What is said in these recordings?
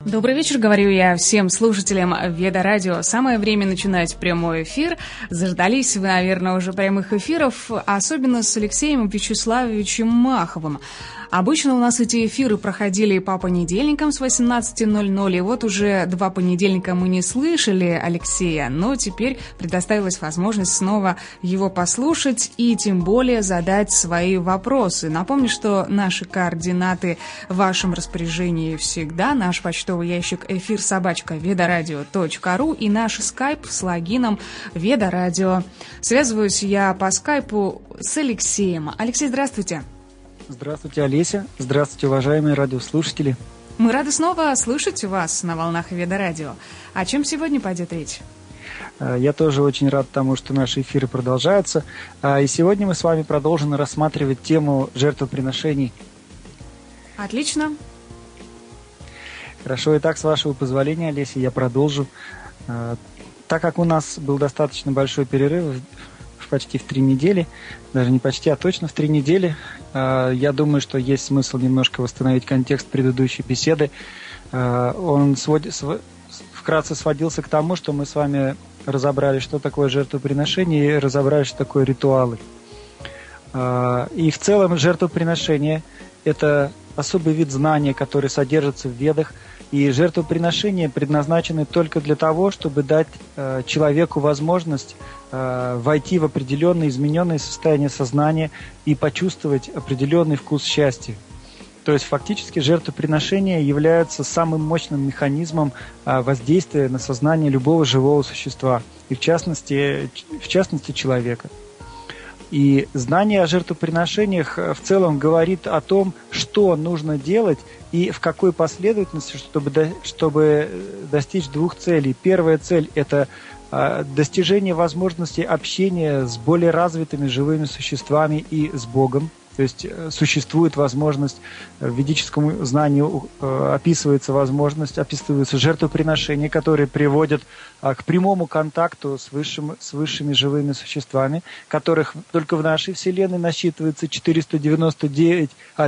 Добрый вечер, говорю я всем слушателям Веда Радио. Самое время начинать прямой эфир. Заждались вы, наверное, уже прямых эфиров, особенно с Алексеем Вячеславовичем Маховым. Обычно у нас эти эфиры проходили по понедельникам с 18:00, и вот уже 2 понедельника мы не слышали Алексея, но теперь предоставилась возможность снова его послушать и тем более задать свои вопросы. Напомню, что наши координаты в вашем распоряжении всегда. Наш почтовый ящик эфир@vedaраdio.ru и наш скайп с логином Ведарадио. Связываюсь я по скайпу с Алексеем. Алексей, здравствуйте. Здравствуйте, Олеся. Здравствуйте, уважаемые радиослушатели. Мы рады снова слышать вас на волнах Ведарадио. О чем сегодня пойдет речь? Я тоже очень рад тому, что наши эфиры продолжаются. И сегодня мы с вами продолжим рассматривать тему жертвоприношений. Отлично. Хорошо, итак, с вашего позволения, Олеся, я продолжу. Так как у нас был достаточно большой перерыв, почти в 3 недели, даже не почти, а точно в 3 недели. Я думаю, что есть смысл немножко восстановить контекст предыдущей беседы. Он вкратце сводился к тому, что мы с вами разобрали, что такое жертвоприношение, и разобрали, что такое ритуалы. И в целом жертвоприношение – это особый вид знания, который содержится в Ведах, и жертвоприношения предназначены только для того, чтобы дать человеку возможность войти в определенное измененное состояние сознания и почувствовать определенный вкус счастья. То есть фактически жертвоприношения являются самым мощным механизмом воздействия на сознание любого живого существа, и в частности человека. И знание о жертвоприношениях в целом говорит о том, что нужно делать и в какой последовательности, чтобы достичь 2 целей. Первая цель – это достижение возможности общения с более развитыми живыми существами и с Богом. То есть существует возможность, в ведическом знании описываются жертвоприношения, которые приводят к прямому контакту с высшими живыми существами, которых только в нашей Вселенной насчитывается 399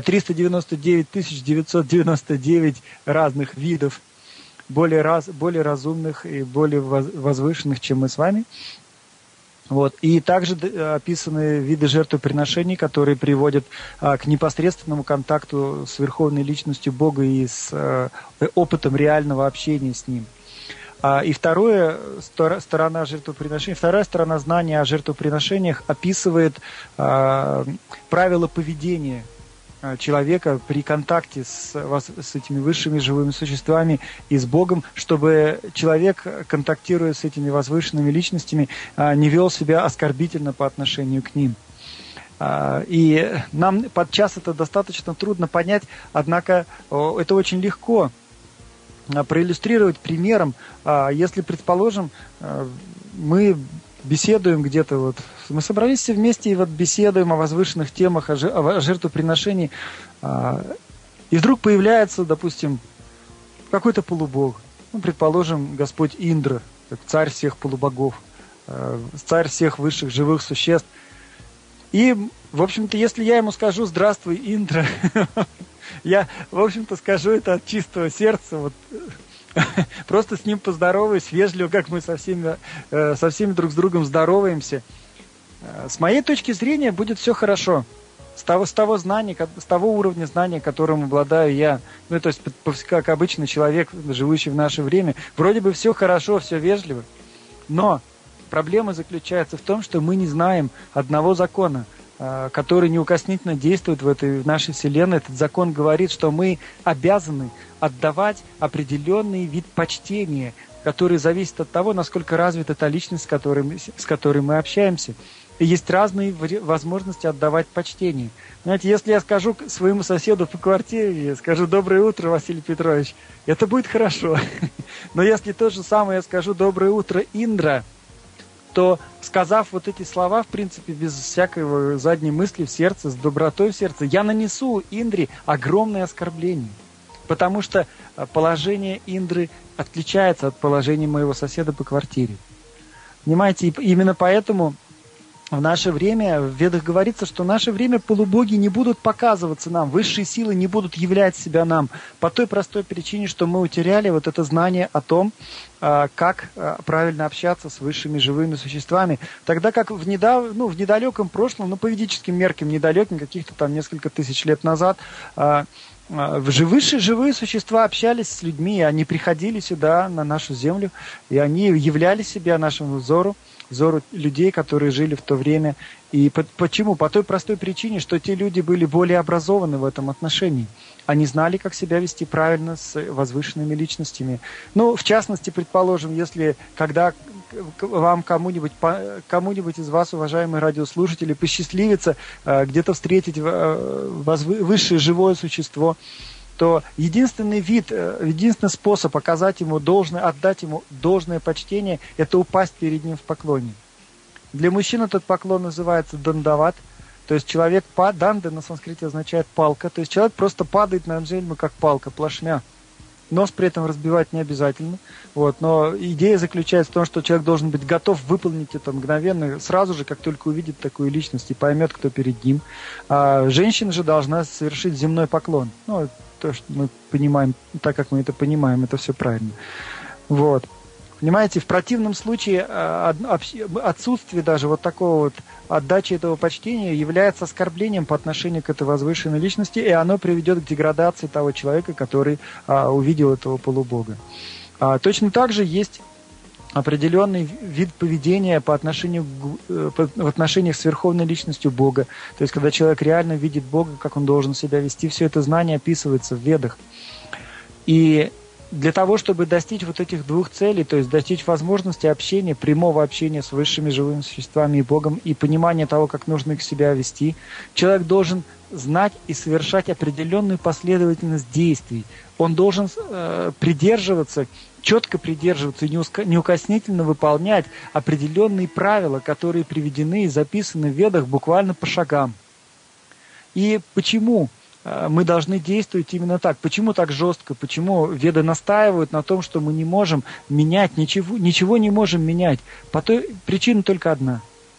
999 разных видов, более разумных и более возвышенных, чем мы с вами. Вот. И также описаны виды жертвоприношений, которые приводят к непосредственному контакту с Верховной Личностью Бога и с опытом реального общения с Ним. И вторая сторона знания о жертвоприношениях описывает правила поведения человека при контакте с этими высшими живыми существами и с Богом, чтобы человек, контактируя с этими возвышенными личностями, не вел себя оскорбительно по отношению к ним. И нам подчас это достаточно трудно понять, однако это очень легко проиллюстрировать примером. Если, предположим, мы беседуем где-то, мы собрались все вместе и беседуем о возвышенных темах, о жертвоприношении, и вдруг появляется, допустим, какой-то полубог, предположим, Господь Индра, царь всех полубогов, царь всех высших живых существ. И, в общем-то, если я ему скажу «Здравствуй, Индра», я, в общем-то, скажу это от чистого сердца, просто с ним поздороваюсь, вежливо, как мы со всеми друг с другом здороваемся. С моей точки зрения будет все хорошо. С того уровня знания, которым обладаю я, то есть как обычный человек, живущий в наше время, вроде бы все хорошо, все вежливо. Но проблема заключается в том, что мы не знаем одного закона, который неукоснительно действует в нашей Вселенной. Этот закон говорит, что мы обязаны отдавать определенный вид почтения, который зависит от того, насколько развита та личность, с которой мы общаемся. И есть разные возможности отдавать почтение. Знаете, если я скажу своему соседу по квартире, я скажу «Доброе утро, Василий Петрович», это будет хорошо. Но если то же самое я скажу «Доброе утро, Индра», то, сказав эти слова, в принципе, без всякой задней мысли в сердце, с добротой в сердце, я нанесу Индре огромное оскорбление. Потому что положение Индры отличается от положения моего соседа по квартире. Понимаете, и именно поэтому в наше время, в Ведах говорится, что в наше время полубоги не будут показываться нам, высшие силы не будут являть себя нам, по той простой причине, что мы утеряли вот это знание о том, как правильно общаться с высшими живыми существами. Тогда как в недалеком прошлом, по ведическим меркам недалеким, каких-то там несколько тысяч лет назад, высшие живые существа общались с людьми, они приходили сюда, на нашу землю, и они являли себя нашему взору людей, которые жили в то время. И почему? По той простой причине, что те люди были более образованы в этом отношении. Они знали, как себя вести правильно с возвышенными личностями. В частности, предположим, когда вам кому-нибудь из вас, уважаемые радиослушатели, посчастливится где-то встретить высшее живое существо, то единственный способ отдать ему должное почтение, это упасть перед ним в поклоне. Для мужчин этот поклон называется дандават, то есть человек данда на санскрите означает палка, то есть человек просто падает на землю как палка, плашмя. Нос при этом разбивать не обязательно. Но идея заключается в том, что человек должен быть готов выполнить это мгновенно, сразу же, как только увидит такую личность и поймет, кто перед ним. А женщина же должна совершить земной поклон. То, что мы понимаем, так как мы это понимаем, это все правильно. Понимаете, в противном случае отсутствие даже такого отдачи этого почтения является оскорблением по отношению к этой возвышенной личности, и оно приведет к деградации того человека, который увидел этого полубога. Точно так же есть определенный вид поведения в отношениях с верховной личностью Бога. То есть, когда человек реально видит Бога, как он должен себя вести, все это знание описывается в Ведах. И для того, чтобы достичь этих двух целей, то есть достичь возможности общения, прямого общения с высшими живыми существами и Богом, и понимания того, как нужно их себя вести, человек должен знать и совершать определенную последовательность действий. Он должен четко придерживаться и неукоснительно выполнять определенные правила, которые приведены и записаны в Ведах буквально по шагам. И почему мы должны действовать именно так? Почему так жестко? Почему Веды настаивают на том, что мы не можем менять, ничего не можем менять? Причина только одна.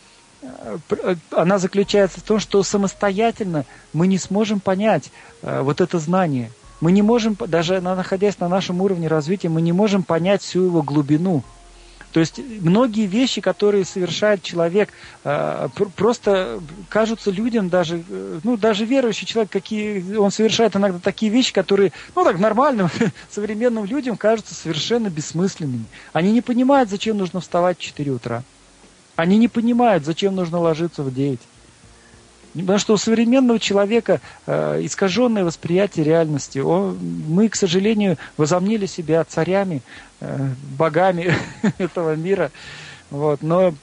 Она заключается в том, что самостоятельно мы не сможем понять это знание. Мы не можем, даже находясь на нашем уровне развития, мы не можем понять всю его глубину. То есть многие вещи, которые совершает человек, просто кажутся людям, даже верующий человек, он совершает иногда такие вещи, которые, нормальным современным людям кажутся совершенно бессмысленными. Они не понимают, зачем нужно вставать в 4 утра. Они не понимают, зачем нужно ложиться в 9. Потому что у современного человека искаженное восприятие реальности. Мы, к сожалению, возомнили себя царями, богами этого мира. Но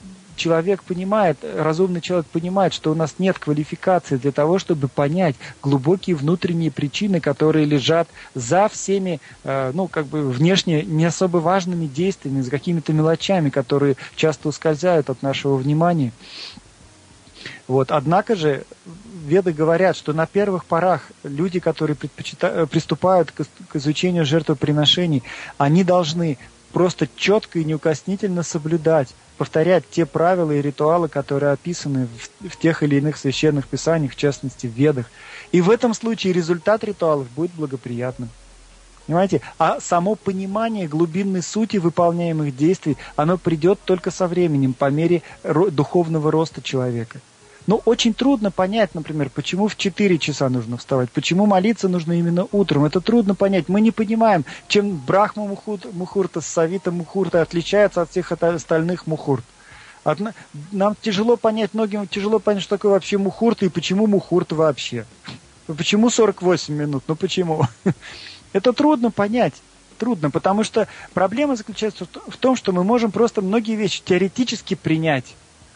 разумный человек понимает, что у нас нет квалификации для того, чтобы понять глубокие внутренние причины, которые лежат за всеми, внешне не особо важными действиями, за какими-то мелочами, которые часто ускользают от нашего внимания. Однако же Веды говорят, что на первых порах люди, которые приступают к изучению жертвоприношений, они должны просто четко и неукоснительно повторять те правила и ритуалы, которые описаны в тех или иных священных писаниях, в частности в Ведах. И в этом случае результат ритуалов будет благоприятным. Понимаете? А само понимание глубинной сути выполняемых действий, оно придет только со временем, по мере духовного роста человека. Очень трудно понять, например, почему в 4 часа нужно вставать, почему молиться нужно именно утром. Это трудно понять. Мы не понимаем, чем Брахма Мухурта с Савита Мухурта отличается от всех остальных Мухурт. Нам многим тяжело понять, что такое вообще Мухурта и почему Мухурта вообще. Почему 48 минут? Почему? Это трудно понять. Трудно, потому что проблема заключается в том, что мы можем просто многие вещи теоретически принять.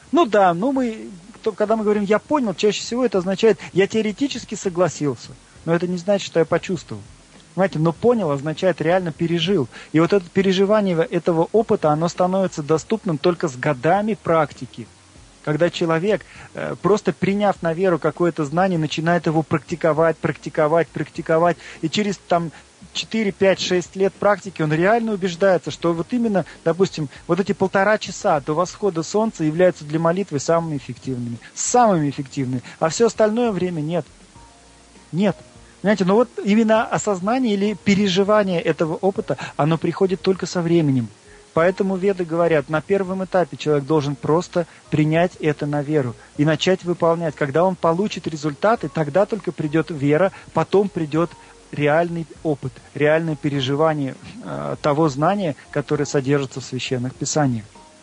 Когда мы говорим «я понял», чаще всего это означает «я теоретически согласился». Но это не значит, что я почувствовал. Понимаете, но понял означает реально пережил. И вот это переживание этого опыта, оно становится доступным только с годами практики. Когда человек, просто приняв на веру какое-то знание, начинает его практиковать, и через 4, 5, 6 лет практики он реально убеждается, что вот именно, допустим, вот эти 1,5 часа до восхода солнца являются для молитвы самыми эффективными, а все остальное время нет. Знаете, но вот именно осознание или переживание этого опыта, оно приходит только со временем. Поэтому веды говорят, на первом этапе человек должен просто принять это на веру и начать выполнять. Когда он получит результаты, тогда только придет вера, потом придет реальный опыт, реальное переживание того знания, которое содержится в священных писаниях.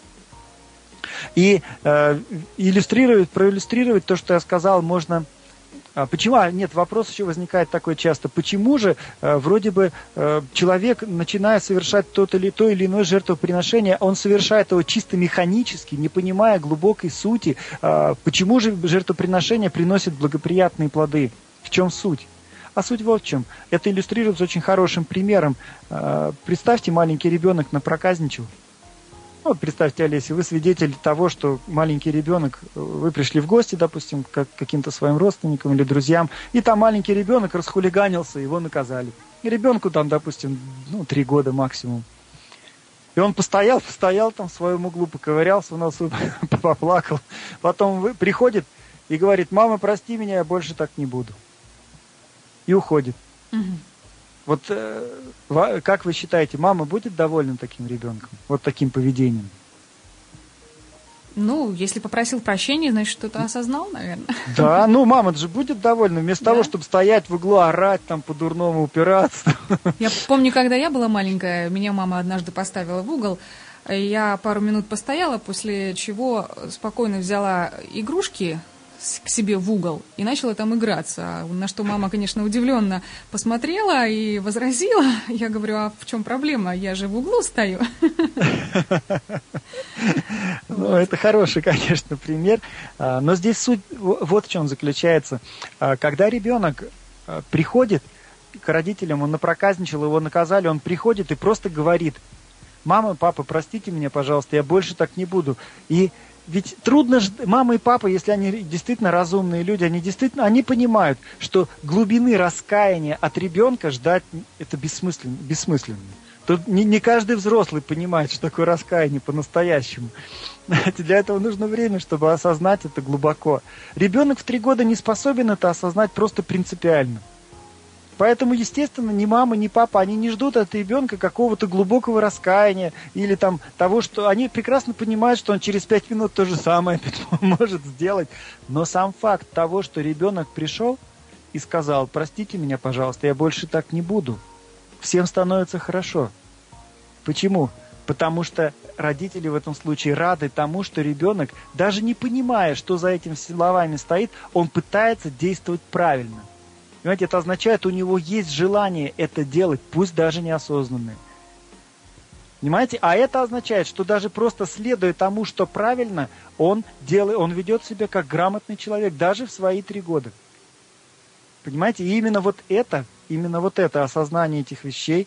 И проиллюстрировать то, что я сказал, можно... Почему? Нет, вопрос еще возникает такой часто. Почему же вроде бы человек, начиная совершать то или иное жертвоприношение, он совершает его чисто механически, не понимая глубокой сути? Почему же жертвоприношение приносит благоприятные плоды? В чем суть? А суть вот в чем. Это иллюстрируется очень хорошим примером. Представьте, маленький ребенок напроказничал. Вот представьте, Олеся, вы свидетель того, что маленький ребенок, вы пришли в гости, допустим, к каким-то своим родственникам или друзьям, и там маленький ребенок расхулиганился, его наказали. И ребенку там, допустим, 3 года максимум. И он постоял там в своем углу, поковырялся в носу, поплакал. Потом приходит и говорит: мама, прости меня, я больше так не буду. И уходит. Угу. Вот как вы считаете, мама будет довольна таким ребенком, вот таким поведением? Если попросил прощения, значит, что-то осознал, наверное. Да, мама же будет довольна, вместо того, чтобы стоять в углу, орать, по-дурному упираться. Я помню, когда я была маленькая, меня мама однажды поставила в угол, я пару минут постояла, после чего спокойно взяла игрушки к себе в угол и начала там играться. На что мама, конечно, удивленно посмотрела и возразила. Я говорю: а в чем проблема? Я же в углу стою. Это хороший, конечно, пример. Но здесь суть вот в чем заключается. Когда ребенок приходит к родителям, он напроказничал, его наказали, он приходит и просто говорит: мама, папа, простите меня, пожалуйста, я больше так не буду. И ведь трудно, мама и папа, если они действительно разумные люди, они понимают, что глубины раскаяния от ребенка ждать это бессмысленно. Тут не каждый взрослый понимает, что такое раскаяние по-настоящему. Для этого нужно время, чтобы осознать это глубоко. Ребенок в 3 года не способен это осознать просто принципиально. Поэтому, естественно, ни мама, ни папа, они не ждут от ребенка какого-то глубокого раскаяния или того, что они прекрасно понимают, что он через 5 минут то же самое может сделать. Но сам факт того, что ребенок пришел и сказал: простите меня, пожалуйста, я больше так не буду, всем становится хорошо. Почему? Потому что родители в этом случае рады тому, что ребенок, даже не понимая, что за этими словами стоит, он пытается действовать правильно. Понимаете, это означает, у него есть желание это делать, пусть даже неосознанное. Понимаете? А это означает, что даже просто следуя тому, что правильно, он ведет себя как грамотный человек, даже в свои 3 года. Понимаете? И именно вот это осознание этих вещей,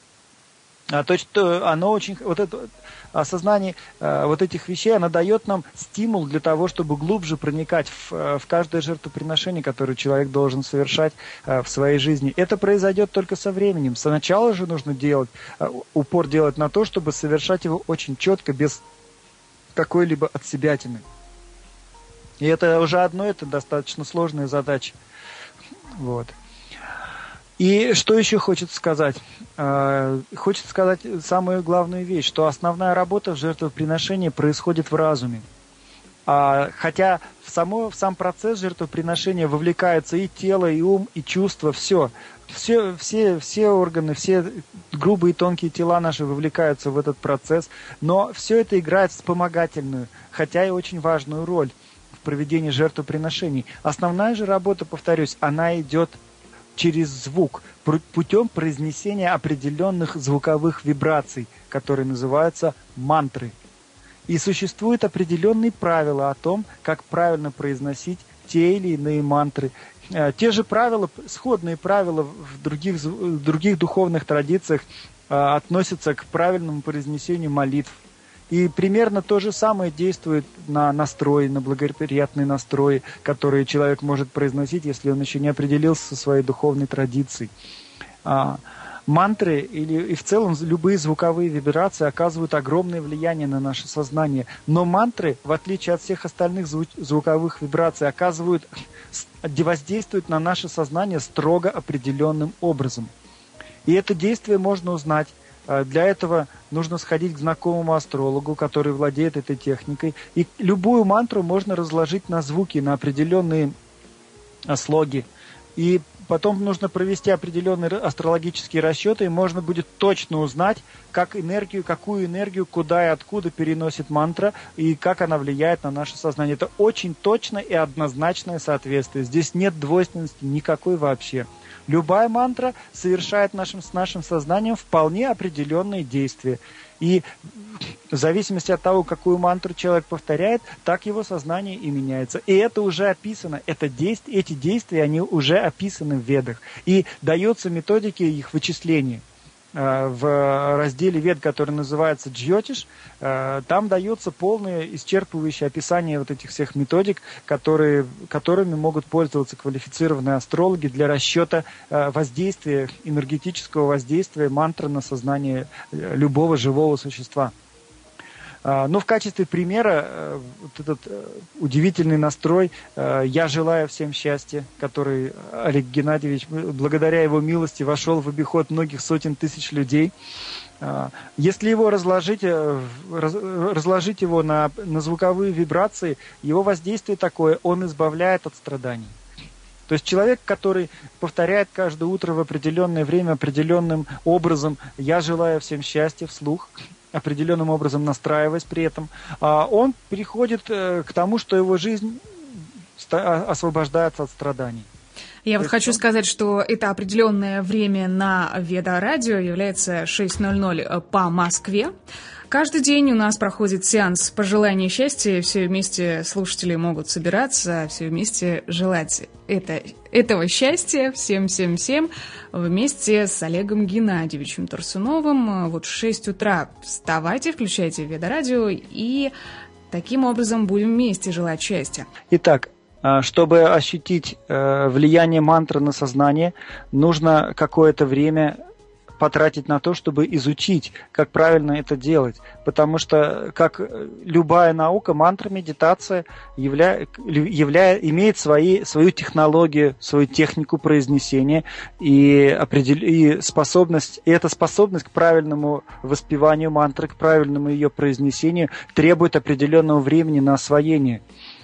осознание вот этих вещей, оно дает нам стимул для того, чтобы глубже проникать в каждое жертвоприношение, которое человек должен совершать в своей жизни. Это произойдет только со временем. Сначала же нужно упор делать на то, чтобы совершать его очень четко, без какой-либо отсебятины. И это уже это достаточно сложная задача. Вот. И что еще хочется сказать? Хочется сказать самую главную вещь, что основная работа в жертвоприношении происходит в разуме. Хотя в сам процесс жертвоприношения вовлекается и тело, и ум, и чувства, все. Все органы, все грубые и тонкие тела наши вовлекаются в этот процесс, но все это играет вспомогательную, хотя и очень важную роль в проведении жертвоприношений. Основная же работа, повторюсь, она идет через звук, путем произнесения определенных звуковых вибраций, которые называются мантры. И существуют определенные правила о том, как правильно произносить те или иные мантры. Те же правила, сходные правила в других духовных традициях относятся к правильному произнесению молитв И примерно то же самое действует на настрой, на благоприятные настрои, которые человек может произносить, если он еще не определился со своей духовной традицией. Мантры и в целом любые звуковые вибрации оказывают огромное влияние на наше сознание. Но мантры, в отличие от всех остальных звуковых вибраций, воздействуют на наше сознание строго определенным образом. И это действие можно узнать. Для этого нужно сходить к знакомому астрологу, который владеет этой техникой. И любую мантру можно разложить на звуки, на определенные слоги. И потом нужно провести определенные астрологические расчеты, и можно будет точно узнать, какую энергию, куда и откуда переносит мантра, и как она влияет на наше сознание. Это очень точное и однозначное соответствие. Здесь нет двойственности никакой вообще. Любая мантра совершает с нашим сознанием вполне определенные действия. И в зависимости от того, какую мантру человек повторяет, так его сознание и меняется. И это уже описано, эти действия, они уже описаны в Ведах. И даются методики их вычисления. В разделе Вед, который называется Джьотиш, там дается полное исчерпывающее описание вот этих всех методик, которыми могут пользоваться квалифицированные астрологи для расчета воздействия, энергетического воздействия мантры на сознание любого живого существа. Но в качестве примера вот этот удивительный настрой «Я желаю всем счастья», который Олег Геннадьевич, благодаря его милости, вошел в обиход многих сотен тысяч людей. Если его разложить его на звуковые вибрации, его воздействие такое, он избавляет от страданий. То есть человек, который повторяет каждое утро в определенное время определенным образом «Я желаю всем счастья» вслух, определенным образом настраиваясь при этом, он приходит к тому, что его жизнь освобождается от страданий. Я вот хочу сказать, что это определенное время на Веда-радио является 6:00 по Москве. Каждый день у нас проходит сеанс пожелания счастья. Все вместе слушатели могут собираться, все вместе желать этого счастья всем вместе с Олегом Геннадьевичем Торсуновым. Вот в 6 утра вставайте, включайте Веда-радио, и таким образом будем вместе желать счастья. Итак, чтобы ощутить влияние мантры на сознание, нужно какое-то время потратить на то, чтобы изучить, как правильно это делать. Потому что, как любая наука, мантра, медитация имеет свою технологию, свою технику произнесения и способность к правильному воспеванию мантры, к правильному ее произнесению требует определенного времени на освоение.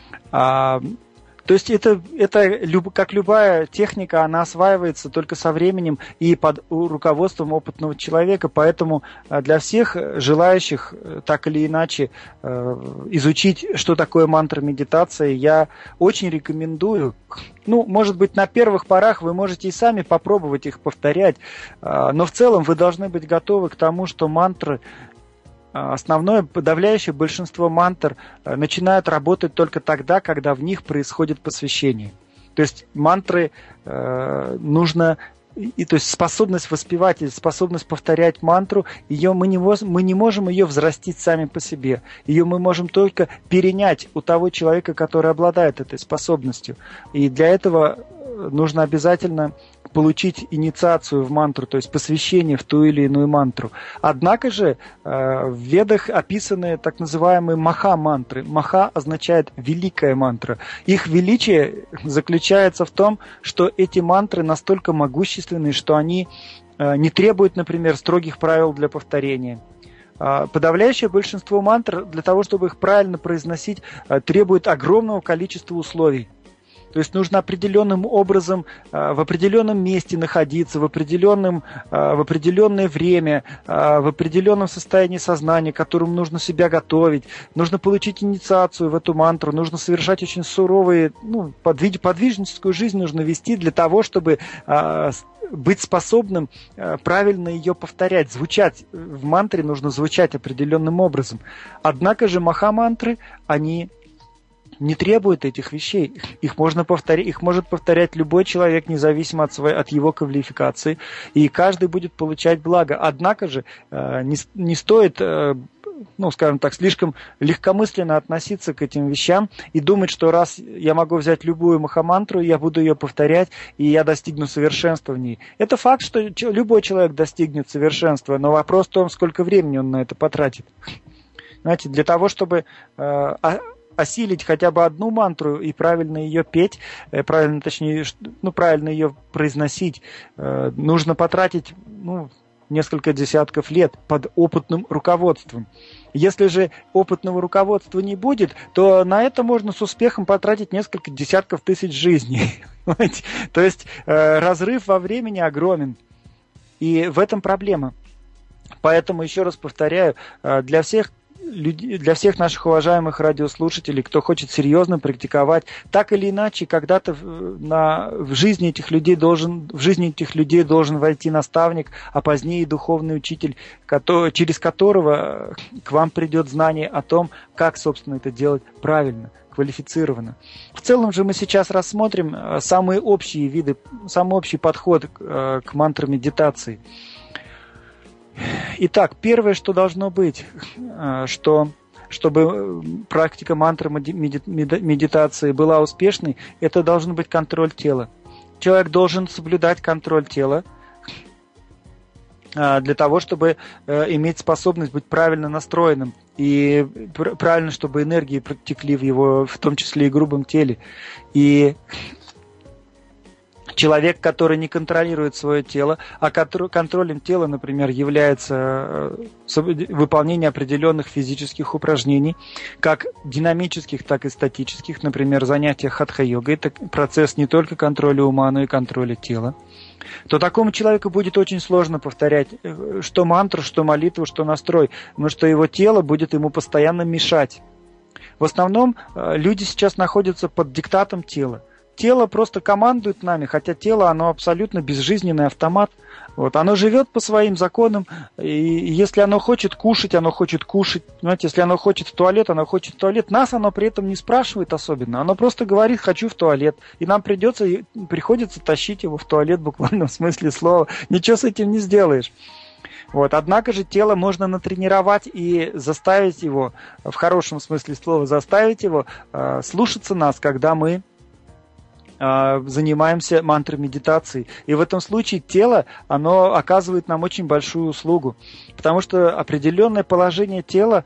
То есть это как любая техника, она осваивается только со временем и под руководством опытного человека. Поэтому для всех желающих так или иначе изучить, что такое мантра-медитация, я очень рекомендую. Может быть, на первых порах вы можете и сами попробовать их повторять, но в целом вы должны быть готовы к тому, что мантры, основное подавляющее большинство мантр начинают работать только тогда, когда в них происходит посвящение. То есть мантры нужно, то есть способность воспевать или способность повторять мантру, мы не можем ее взрастить сами по себе. Ее мы можем только перенять у того человека, который обладает этой способностью. И для этого нужно обязательно получить инициацию в мантру, то есть посвящение в ту или иную мантру. Однако же в Ведах описаны так называемые маха-мантры. Маха означает великая мантра. Их величие заключается в том, что эти мантры настолько могущественны, что они не требуют, например, строгих правил для повторения. Подавляющее большинство мантр, для того, чтобы их правильно произносить, требует огромного количества условий. То есть нужно определенным образом в определенном месте находиться, в определенное время, в определенном состоянии сознания, к которому нужно себя готовить. Нужно получить инициацию в эту мантру, нужно совершать очень суровые, подвижническую жизнь нужно вести для того, чтобы быть способным правильно ее повторять. Звучать в мантре нужно звучать определенным образом. Однако же маха-мантры, они не требует этих вещей. Их может повторять любой человек, независимо от его квалификации, и каждый будет получать благо. Однако же не стоит скажем так, слишком легкомысленно относиться к этим вещам и думать, что раз я могу взять любую махамантру, я буду ее повторять, и я достигну совершенства в ней. Это факт, что любой человек достигнет совершенства, но вопрос в том, сколько времени он на это потратит. Знаете, для того, чтобы осилить хотя бы одну мантру и правильно ее петь, правильно ее произносить, нужно потратить, несколько десятков лет под опытным руководством. Если же опытного руководства не будет, то на это можно с успехом потратить несколько десятков тысяч жизней. То есть разрыв во времени огромен. И в этом проблема. Поэтому, еще раз повторяю, для всех наших уважаемых радиослушателей, кто хочет серьезно практиковать, так или иначе, когда-то в жизни этих людей должен войти наставник, а позднее духовный учитель, через которого к вам придет знание о том, как, собственно, это делать правильно, квалифицированно. В целом же мы сейчас рассмотрим самый общий подход к мантра-медитации. Итак, первое, что должно быть, чтобы практика мантра-медитации была успешной, это должен быть контроль тела. Человек должен соблюдать контроль тела для того, чтобы иметь способность быть правильно настроенным и правильно, чтобы энергии протекли в его, в том числе и грубом теле. И человек, который не контролирует свое тело, а контролем тела, например, является выполнение определенных физических упражнений, как динамических, так и статических, например, занятия хатха-йогой, это процесс не только контроля ума, но и контроля тела, то такому человеку будет очень сложно повторять что мантру, что молитву, что настрой, потому что его тело будет ему постоянно мешать. В основном люди сейчас находятся под диктатом тела. Тело просто командует нами, хотя тело, оно абсолютно безжизненный автомат. Оно живет по своим законам, и если оно хочет кушать, оно хочет кушать. Знаете, если оно хочет в туалет, оно хочет в туалет. Нас оно при этом не спрашивает особенно. Оно просто говорит: хочу в туалет. И нам приходится тащить его в туалет в буквальном смысле слова. Ничего с этим не сделаешь. Однако же тело можно натренировать и заставить его, в хорошем смысле слова, заставить его слушаться нас, когда мы занимаемся мантра-медитацией. И в этом случае тело, оно оказывает нам очень большую услугу, потому что определенное положение тела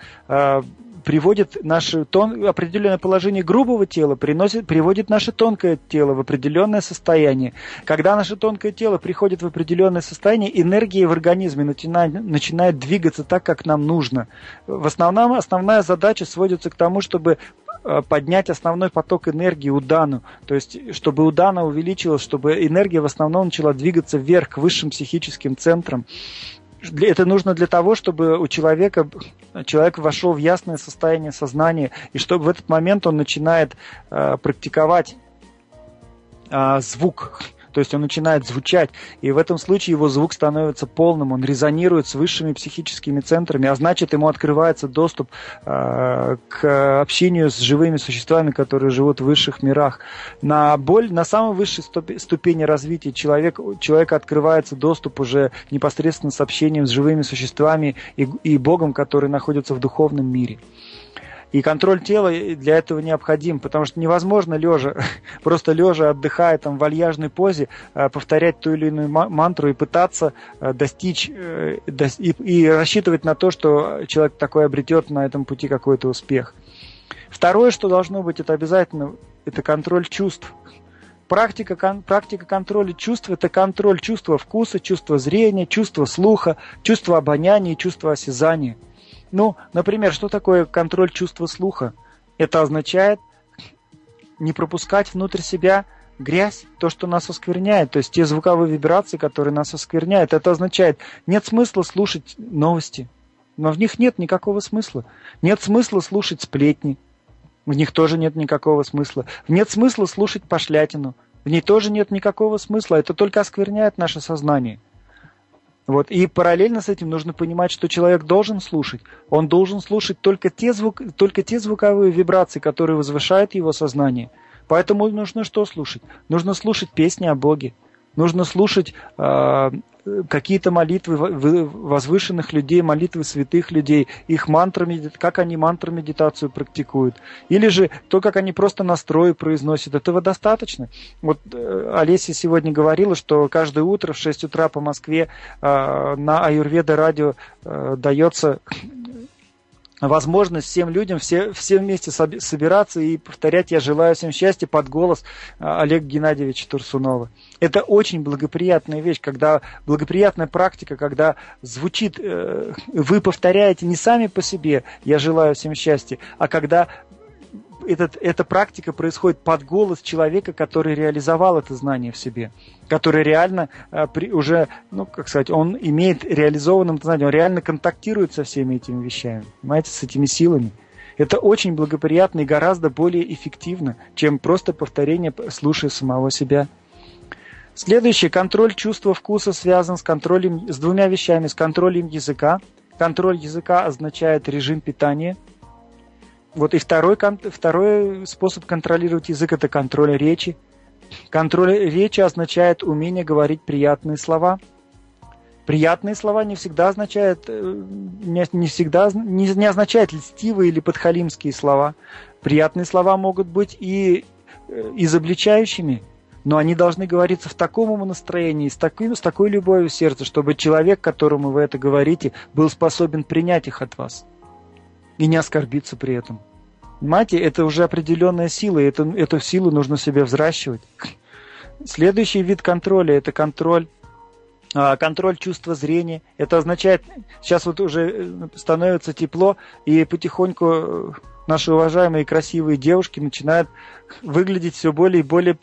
определенное положение грубого тела приводит наше тонкое тело в определенное состояние. Когда наше тонкое тело приходит в определенное состояние, энергия в организме начинает двигаться так, как нам нужно. В основном основная задача сводится к тому, чтобы поднять основной поток энергии удану, то есть чтобы удана увеличилась, чтобы энергия в основном начала двигаться вверх к высшим психическим центрам. Это нужно для того, чтобы человек вошел в ясное состояние сознания, и чтобы в этот момент он начинает практиковать звук. То есть он начинает звучать, и в этом случае его звук становится полным, он резонирует с высшими психическими центрами, а значит, ему открывается доступ к общению с живыми существами, которые живут в высших мирах. На самой высшей ступени развития человека открывается доступ уже непосредственно с общением с живыми существами и Богом, который находится в духовном мире. И контроль тела для этого необходим, потому что невозможно просто лежа, отдыхая в вальяжной позе, повторять ту или иную мантру и пытаться достичь и рассчитывать на то, что человек такой обретет на этом пути какой-то успех. Второе, что должно быть, это обязательно, это контроль чувств. Практика контроля чувств – это контроль чувства вкуса, чувства зрения, чувства слуха, чувства обоняния и чувства осязания. Например, что такое контроль чувства слуха? Это означает не пропускать внутрь себя грязь, то, что нас оскверняет, то есть те звуковые вибрации, которые нас оскверняют. Это означает, нет смысла слушать новости, но в них нет никакого смысла. Нет смысла слушать сплетни, в них тоже нет никакого смысла. Нет смысла слушать пошлятину, в ней тоже нет никакого смысла. Это только оскверняет наше сознание. И параллельно с этим нужно понимать, что человек должен слушать. Он должен слушать только те звуковые вибрации, которые возвышают его сознание. Поэтому нужно что слушать? Нужно слушать песни о Боге. Нужно слушать какие-то молитвы возвышенных людей, молитвы святых людей, их мантры, как они мантру-медитацию практикуют. Или же то, как они просто настрои произносят. Этого достаточно. Вот Олеся сегодня говорила, что каждое утро в 6 утра по Москве на Аюрведа радио дается возможность всем людям, все вместе собираться и повторять «Я желаю всем счастья» под голос Олега Геннадьевича Турсунова. Это очень благоприятная вещь, когда благоприятная практика, когда звучит, вы повторяете не сами по себе «Я желаю всем счастья», а когда эта практика происходит под голос человека, который реализовал это знание в себе, который реально уже, он имеет реализованное знание, он реально контактирует со всеми этими вещами, понимаете, с этими силами. Это очень благоприятно и гораздо более эффективно, чем просто повторение, слушая самого себя. Следующее. Контроль чувства вкуса связан с двумя вещами. С контролем языка. Контроль языка означает режим питания. Вот и второй способ контролировать язык – это контроль речи. Контроль речи означает умение говорить приятные слова. Приятные слова не всегда означают, не означает льстивые или подхалимские слова. Приятные слова могут быть и изобличающими, но они должны говориться в таком умонастроении, с такой любовью в сердце, чтобы человек, которому вы это говорите, был способен принять их от вас и не оскорбиться при этом. Понимаете, это уже определенная сила, и эту силу нужно себе взращивать. Следующий вид контроля – это контроль чувства зрения. Это означает, сейчас вот уже становится тепло, и потихоньку наши уважаемые и красивые девушки начинают выглядеть все более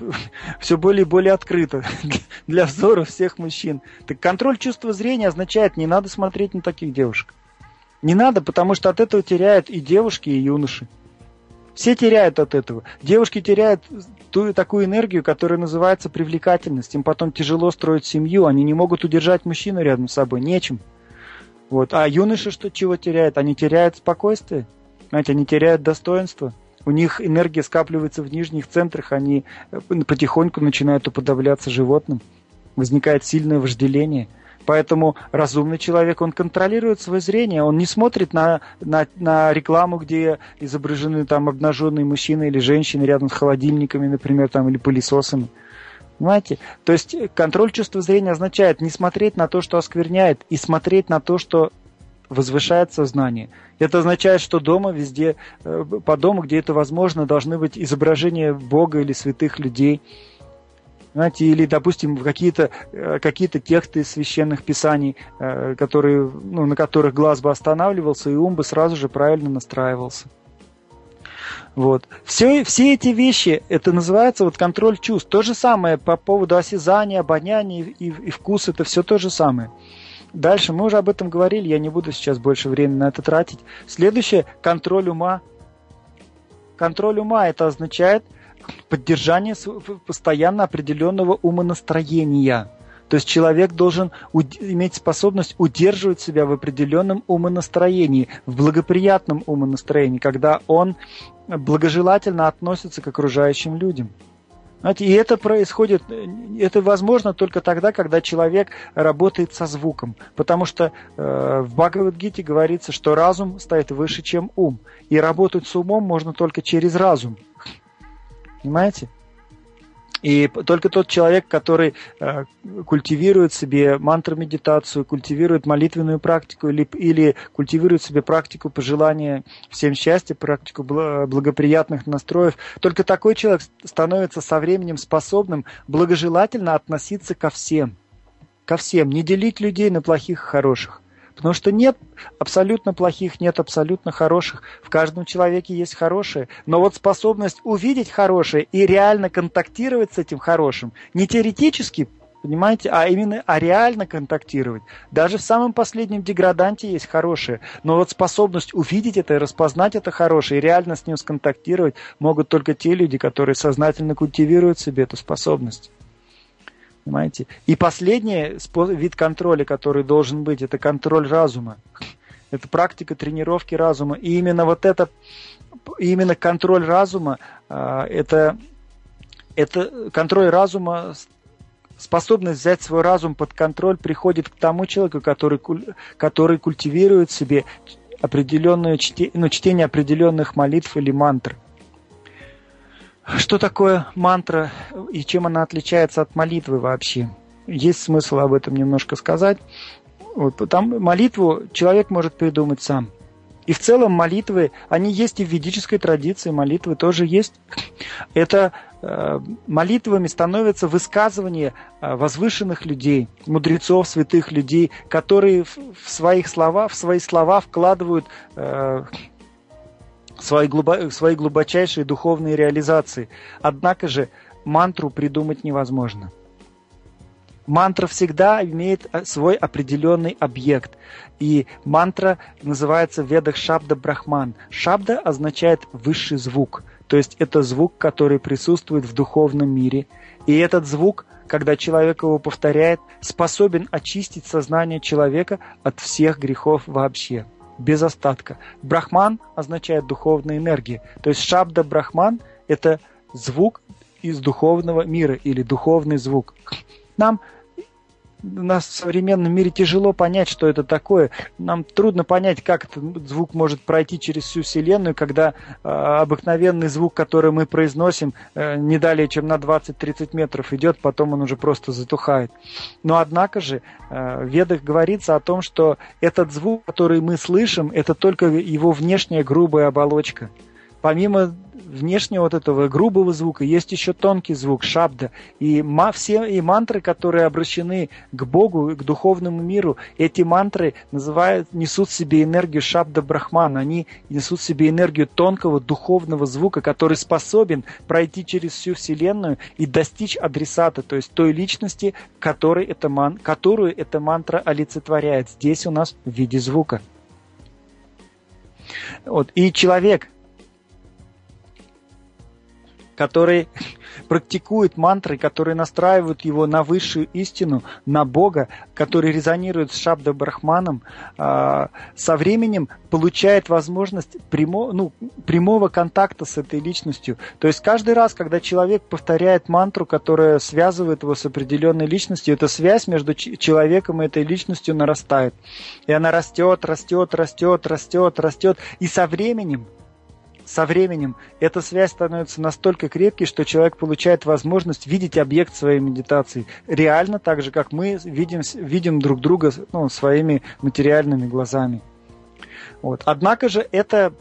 и более открыто для взора всех мужчин. Так контроль чувства зрения означает, не надо смотреть на таких девушек. Не надо, потому что от этого теряют и девушки, и юноши. Все теряют от этого. Девушки теряют такую энергию, которая называется привлекательность. Им потом тяжело строить семью, они не могут удержать мужчину рядом с собой, нечем. Вот. А юноши чего теряют? Они теряют спокойствие, знаете, они теряют достоинство. У них энергия скапливается в нижних центрах, они потихоньку начинают уподобляться животным. Возникает сильное вожделение. Поэтому разумный человек, он контролирует свое зрение, он не смотрит на рекламу, где изображены там обнаженные мужчины или женщины рядом с холодильниками, например, там, или пылесосами. Понимаете? То есть контроль чувства зрения означает не смотреть на то, что оскверняет, и смотреть на то, что возвышает сознание. Это означает, что дома, везде, по дому, где это возможно, должны быть изображения Бога или святых людей. Знаете, или, допустим, какие-то тексты из священных писаний, на которых глаз бы останавливался, и ум бы сразу же правильно настраивался. Вот. Все эти вещи, это называется контроль чувств. То же самое по поводу осязания, обоняния и вкуса, это все то же самое. Дальше, мы уже об этом говорили, я не буду сейчас больше времени на это тратить. Следующее, контроль ума. Контроль ума, это означает поддержание постоянно определенного умонастроения. То есть человек должен иметь способность удерживать себя в определенном умонастроении, в благоприятном умонастроении, когда он благожелательно относится к окружающим людям. Знаете, и это возможно только тогда, когда человек работает со звуком. Потому что в Бхагавад-гите говорится, что разум стоит выше, чем ум. И работать с умом можно только через разум. Понимаете? И только тот человек, который культивирует себе мантру-медитацию, культивирует молитвенную практику или культивирует себе практику пожелания всем счастья, практику благоприятных настроев, только такой человек становится со временем способным благожелательно относиться ко всем. Ко всем. Не делить людей на плохих и хороших. Потому что нет абсолютно плохих, нет абсолютно хороших. В каждом человеке есть хорошее. Но вот способность увидеть хорошее и реально контактировать с этим хорошим, не теоретически, понимаете, а реально контактировать. Даже в самом последнем деграданте есть хорошее. Но вот способность увидеть это и распознать это хорошее и реально с ним сконтактировать могут только те люди, которые сознательно культивируют в себе эту способность. Понимаете? И последний вид контроля, который должен быть, это контроль разума. Это практика тренировки разума. И именно контроль разума, это контроль разума способность взять свой разум под контроль приходит к тому человеку, который культивирует в себе определенное чтение определенных молитв или мантр. Что такое мантра и чем она отличается от молитвы вообще? Есть смысл об этом немножко сказать. Вот, там молитву человек может придумать сам. И в целом молитвы, они есть и в ведической традиции, молитвы тоже есть. Это молитвами становится высказывание возвышенных людей, мудрецов, святых людей, которые в свои слова вкладывают свои глубочайшие духовные реализации. Однако же мантру придумать невозможно. Мантра всегда имеет свой определенный объект. И мантра называется в ведах Шабда Брахман. Шабда означает высший звук. То есть это звук, который присутствует в духовном мире. И этот звук, когда человек его повторяет, способен очистить сознание человека от всех грехов вообще, без остатка. Брахман означает духовная энергия. То есть Шабда Брахман – это звук из духовного мира или духовный звук. У нас в современном мире тяжело понять, что это такое. Нам трудно понять, как этот звук может пройти через всю Вселенную, когда обыкновенный звук, который мы произносим, не далее, чем на 20-30 метров идет, потом он уже просто затухает. Но однако же в Ведах говорится о том, что этот звук, который мы слышим, это только его внешняя грубая оболочка. Помимо внешнего вот этого грубого звука есть еще тонкий звук, шабда. И мантры, которые обращены к Богу, к духовному миру, эти мантры несут в себе энергию шабда Брахман. Они несут в себе энергию тонкого духовного звука, который способен пройти через всю Вселенную и достичь адресата, то есть той личности, которую эта мантра олицетворяет. Здесь у нас в виде звука. Вот. И человек, который практикует мантры, которые настраивают его на высшую истину, на Бога, который резонирует с Шабда Брахманом, со временем получает возможность прямого контакта с этой личностью. То есть каждый раз, когда человек повторяет мантру, которая связывает его с определенной личностью, эта связь между человеком и этой личностью нарастает. И она растет, и со временем эта связь становится настолько крепкой, что человек получает возможность видеть объект своей медитации. Реально так же, как мы видим друг друга своими материальными глазами. Вот. Однако же эта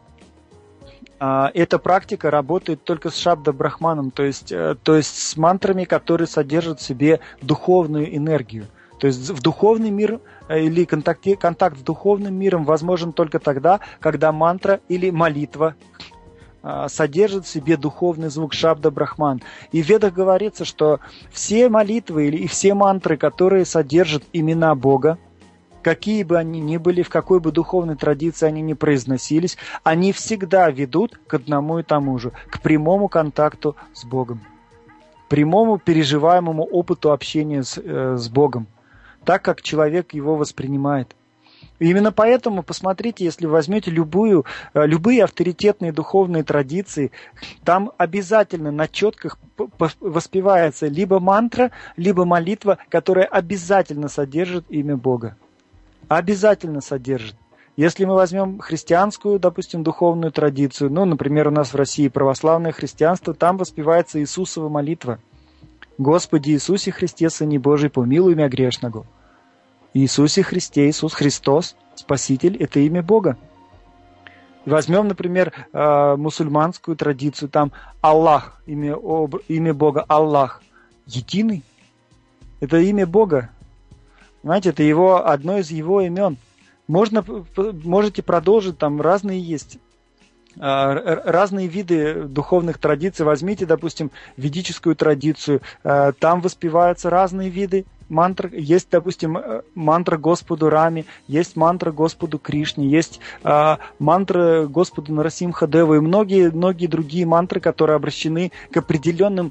практика работает только с Шабда Брахманом, то есть с мантрами, которые содержат в себе духовную энергию. То есть в духовный мир или контакт с духовным миром возможен только тогда, когда мантра или молитва содержит в себе духовный звук Шабда Брахман. И в Ведах говорится, что все молитвы и все мантры, которые содержат имена Бога, какие бы они ни были, в какой бы духовной традиции они ни произносились, они всегда ведут к одному и тому же, к прямому контакту с Богом, прямому переживаемому опыту общения с Богом, так как человек его воспринимает. И именно поэтому, посмотрите, если возьмете любые авторитетные духовные традиции, там обязательно на четках воспевается либо мантра, либо молитва, которая обязательно содержит имя Бога. Обязательно содержит. Если мы возьмем христианскую, допустим, духовную традицию, например, у нас в России православное христианство, там воспевается Иисусова молитва. «Господи Иисусе Христе, Сыне Божий, помилуй меня грешного». Иисусе Христе, Иисус Христос, Спаситель, это имя Бога. Возьмем, например, мусульманскую традицию, там Аллах, имя Бога Аллах, единый. Это имя Бога. Знаете, это одно из его имен. Можете продолжить, там разные есть. Разные виды духовных традиций. Возьмите, допустим, ведическую традицию. Там воспеваются разные виды мантр. Есть, допустим, мантра Господу Раме, есть мантра Господу Кришне, есть мантра Господу Нарасимха-деву и многие другие мантры, которые обращены к определенным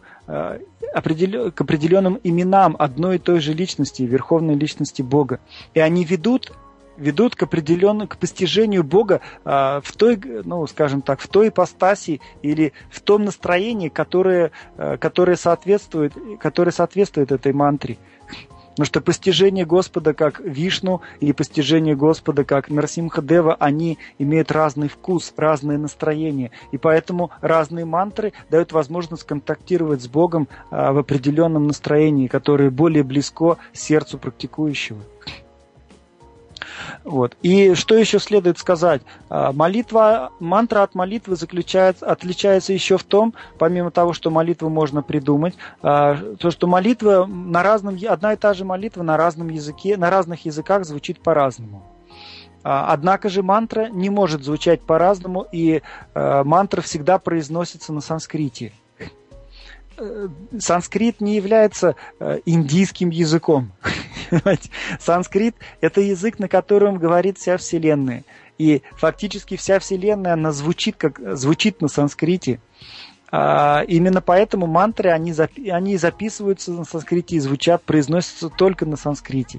именам одной и той же личности, верховной личности Бога. И они ведут ведут к определенному, к постижению Бога в той, ну, скажем так, в той ипостаси или в том настроении, которое соответствует этой мантре. Потому что постижение Господа как Вишну или постижение Господа как Нарсимха-дева, они имеют разный вкус, разное настроение. И поэтому разные мантры дают возможность контактировать с Богом в определенном настроении, которое более близко сердцу практикующего. Вот. И что еще следует сказать? Мантра от молитвы отличается еще в том, помимо того, что молитву можно придумать, то, что молитва одна и та же молитва на разных языках звучит по-разному. Однако же мантра не может звучать по-разному, и мантра всегда произносится на санскрите. Санскрит не является индийским языком. Санскрит – это язык, на котором говорит вся Вселенная. И фактически вся Вселенная, она звучит на санскрите. Именно поэтому мантры, они записываются на санскрите и произносятся только на санскрите.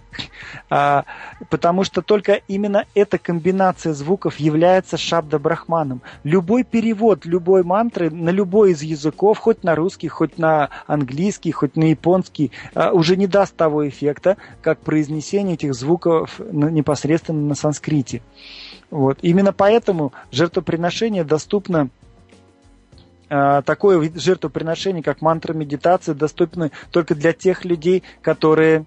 Потому что только именно эта комбинация звуков является шабда-брахманом. Любой перевод любой мантры на любой из языков, хоть на русский, хоть на английский, хоть на японский, уже не даст того эффекта, как произнесение этих звуков непосредственно на санскрите. Вот. Именно поэтому жертвоприношение доступно. Такое вид жертвоприношения, как мантра медитации, доступны только для тех людей, которые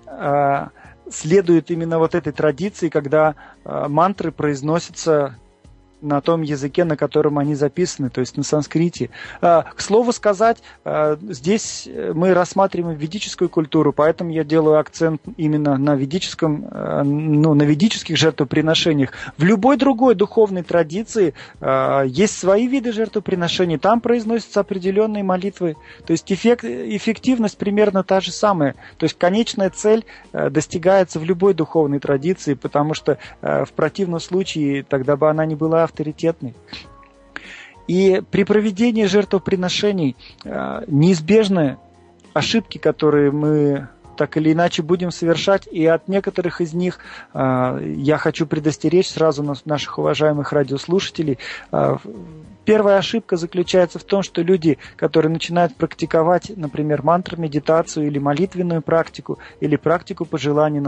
следуют именно вот этой традиции, когда мантры произносятся на том языке, на котором они записаны, то есть на санскрите. К слову сказать, здесь мы рассматриваем ведическую культуру, поэтому я делаю акцент именно на ведических жертвоприношениях. В любой другой духовной традиции есть свои виды жертвоприношений, там произносятся определенные молитвы. То есть эффективность примерно та же самая. То есть конечная цель достигается в любой духовной традиции, потому что в противном случае тогда бы она не была авторитетной. И при проведении жертвоприношений неизбежны ошибки, которые мы так или иначе будем совершать, и от некоторых из них я хочу предостеречь сразу наших уважаемых радиослушателей. Первая ошибка заключается в том, что люди, которые начинают практиковать, например, мантру-медитацию или молитвенную практику, или практику пожелания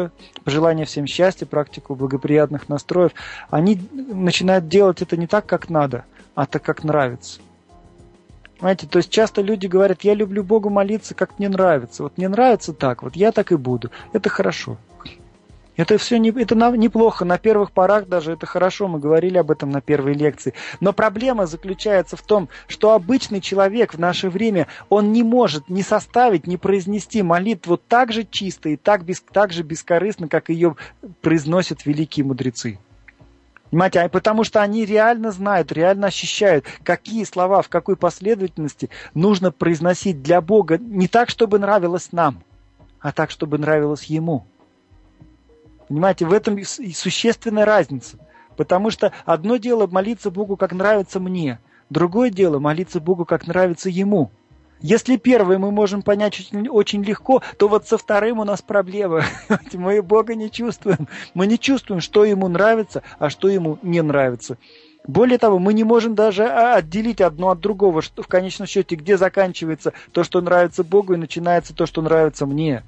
всем счастья, практику благоприятных настроев, они начинают делать это не так, как надо, а так, как нравится. Понимаете, то есть часто люди говорят: я люблю Богу молиться, как мне нравится. Вот мне нравится так, вот я так и буду. Это хорошо. Это неплохо, на первых порах даже это хорошо, мы говорили об этом на первой лекции. Но проблема заключается в том, что обычный человек в наше время, он не может не составить, не произнести молитву так же чисто и так же бескорыстно, как ее произносят великие мудрецы. Понимаете, потому что они реально знают, реально ощущают, какие слова, в какой последовательности нужно произносить для Бога не так, чтобы нравилось нам, а так, чтобы нравилось Ему. Понимаете, в этом существенная разница. Потому что одно дело молиться Богу, как нравится мне, другое дело молиться Богу, как нравится Ему. Если первое мы можем понять очень легко, то вот со вторым у нас проблема. Мы Бога не чувствуем. Мы не чувствуем, что Ему нравится, а что Ему не нравится. Более того, мы не можем даже отделить одно от другого, что в конечном счете, где заканчивается то, что нравится Богу, и начинается то, что нравится мне.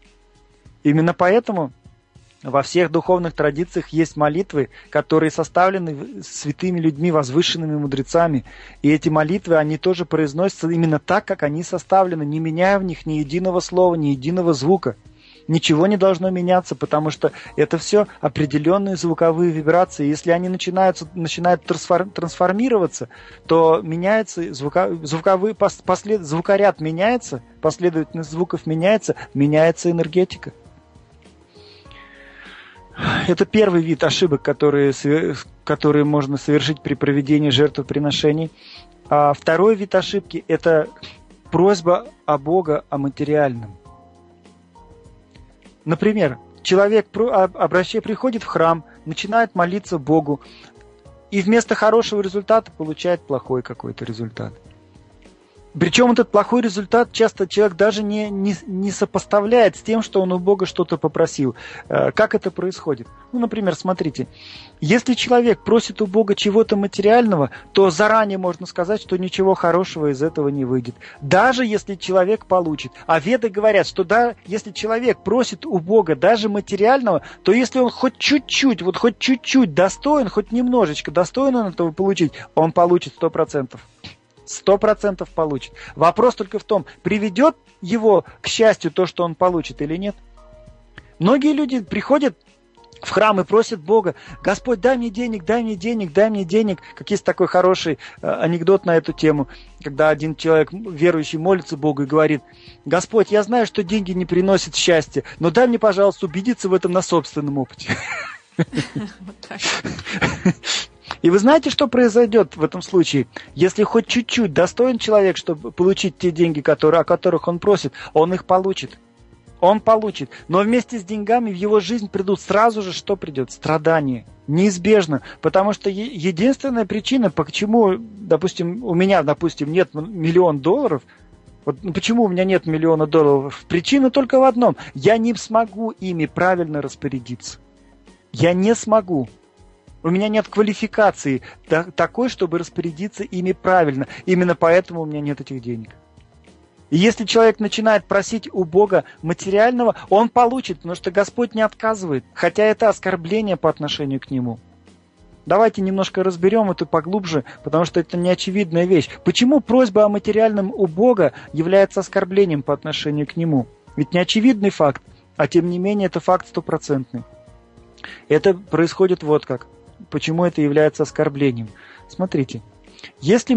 Именно поэтому во всех духовных традициях есть молитвы, которые составлены святыми людьми, возвышенными мудрецами. И эти молитвы, они тоже произносятся именно так, как они составлены, не меняя в них ни единого слова, ни единого звука. Ничего не должно меняться, потому что это все определенные звуковые вибрации. Если они начинают трансформироваться, то меняется звукоряд меняется, последовательность звуков меняется энергетика. Это первый вид ошибок, которые можно совершить при проведении жертвоприношений. А второй вид ошибки – это просьба о Бога о материальном. Например, человек приходит в храм, начинает молиться Богу, и вместо хорошего результата получает плохой какой-то результат. Причем этот плохой результат часто человек даже не сопоставляет с тем, что он у Бога что-то попросил. Как это происходит? Ну, например, смотрите, если человек просит у Бога чего-то материального, то заранее можно сказать, что ничего хорошего из этого не выйдет. Даже если человек получит. А веды говорят, что если человек просит у Бога даже материального, то если он хоть чуть-чуть достоин, хоть немножечко достоин он этого получить, он получит 100%. 100% получит. Вопрос только в том, приведет его к счастью то, что он получит, или нет. Многие люди приходят в храм и просят Бога: Господь, дай мне денег, дай мне денег, дай мне денег. Как есть такой хороший анекдот на эту тему, когда один человек верующий молится Богу и говорит: Господь, я знаю, что деньги не приносят счастья, но дай мне, пожалуйста, убедиться в этом на собственном опыте. И вы знаете, что произойдет в этом случае? Если хоть чуть-чуть достоин человек, чтобы получить те деньги, о которых он просит, он их получит. Он получит. Но вместе с деньгами в его жизнь придут сразу же, что придет? Страдания. Неизбежно. Потому что единственная причина, почему, допустим, у меня, нет $1 миллион, вот почему у меня нет $1 миллиона? Причина только в одном. Я не смогу ими правильно распорядиться. Я не смогу. У меня нет квалификации такой, чтобы распорядиться ими правильно. Именно поэтому у меня нет этих денег. И если человек начинает просить у Бога материального, он получит, потому что Господь не отказывает, хотя это оскорбление по отношению к Нему. Давайте немножко разберем это поглубже, потому что это неочевидная вещь. Почему просьба о материальном у Бога является оскорблением по отношению к Нему? Ведь неочевидный факт, а тем не менее это факт 100%. Это происходит вот как. Почему это является оскорблением? Смотрите, если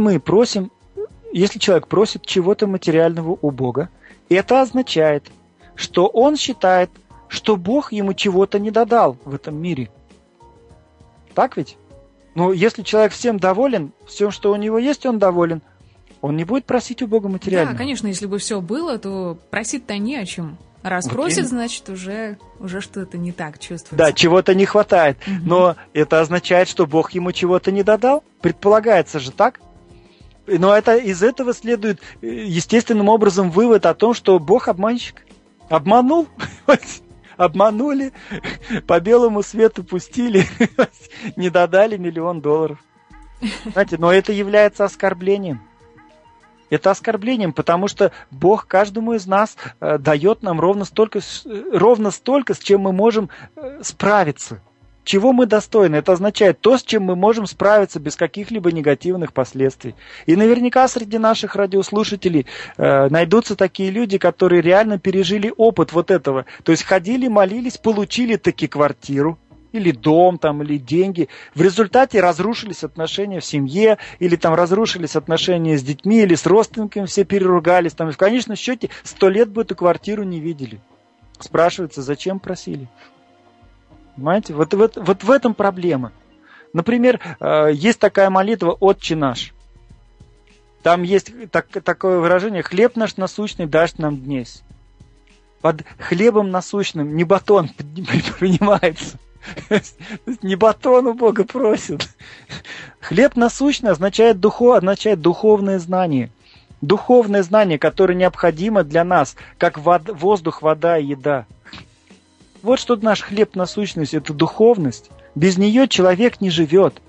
человек просит чего-то материального у Бога, это означает, что он считает, что Бог ему чего-то не додал в этом мире. Так ведь? Ну, если человек всем доволен, всем, что у него есть, он доволен, он не будет просить у Бога материального. Да, конечно, если бы все было, то просить-то не о чем. Раз вот просит, значит, уже что-то не так чувствуется. Да, чего-то не хватает. Но это означает, что Бог ему чего-то не додал? Предполагается же так? Но из этого следует естественным образом вывод о том, что Бог обманщик. Обманул? Обманули, по белому свету пустили, не додали $1 миллион. Знаете, но это является оскорблением. Это оскорблением, потому что Бог каждому из нас дает нам ровно столько, с чем мы можем справиться. Чего мы достойны? Это означает то, с чем мы можем справиться без каких-либо негативных последствий. И наверняка среди наших радиослушателей найдутся такие люди, которые реально пережили опыт вот этого. То есть ходили, молились, получили таки квартиру, или дом, или деньги. В результате разрушились отношения в семье, или разрушились отношения с детьми, или с родственниками, все переругались. И в конечном счете 100 лет бы эту квартиру не видели. Спрашивается, зачем просили? Понимаете? Вот в этом проблема. Например, есть такая молитва «Отче наш». Там есть такое выражение: «Хлеб наш насущный дашь нам днесь». Под хлебом насущным не батон принимается. Не батон у Бога просит. Хлеб насущный означает духовное знание. Духовное знание, которое необходимо для нас, как воздух, вода и еда. Вот что наш хлеб насущность, это духовность. Без нее человек не живет.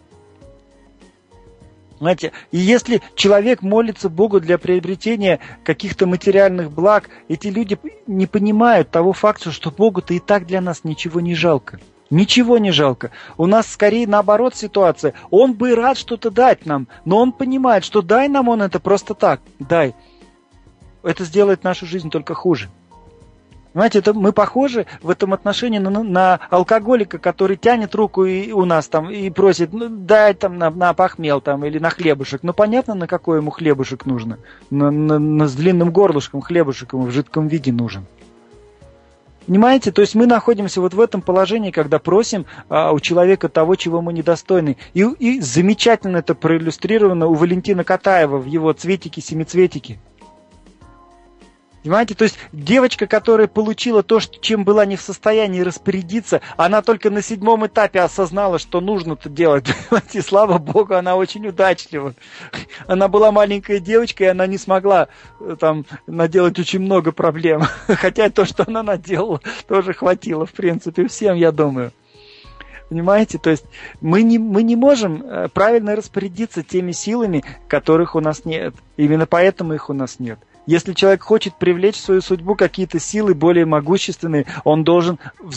Знаете, и если человек молится Богу для приобретения каких-то материальных благ, эти люди не понимают того факта, что Богу-то и так для нас ничего не жалко. Ничего не жалко. У нас скорее наоборот ситуация. Он бы рад что-то дать нам, но он понимает, что дай нам он это просто так. Дай. Это сделает нашу жизнь только хуже. Знаете, мы похожи в этом отношении на алкоголика, который тянет руку у нас и просит: дай на похмел или на хлебушек. Ну, понятно, на какой ему хлебушек нужно. С длинным горлышком хлебушек ему в жидком виде нужен. Понимаете? То есть мы находимся вот в этом положении, когда просим у человека того, чего мы недостойны. И замечательно это проиллюстрировано у Валентина Катаева в его «Цветики-семицветики». Понимаете, то есть девочка, которая получила то, чем была не в состоянии распорядиться, она только на 7-м этапе осознала, что нужно-то делать. Понимаете, слава Богу, она очень удачлива. Она была маленькая девочка, и она не смогла там наделать очень много проблем. Хотя то, что она наделала, тоже хватило, в принципе, всем, я думаю. Понимаете, то есть мы не можем правильно распорядиться теми силами, которых у нас нет. Именно поэтому их у нас нет. Если человек хочет привлечь в свою судьбу какие-то силы более могущественные, он должен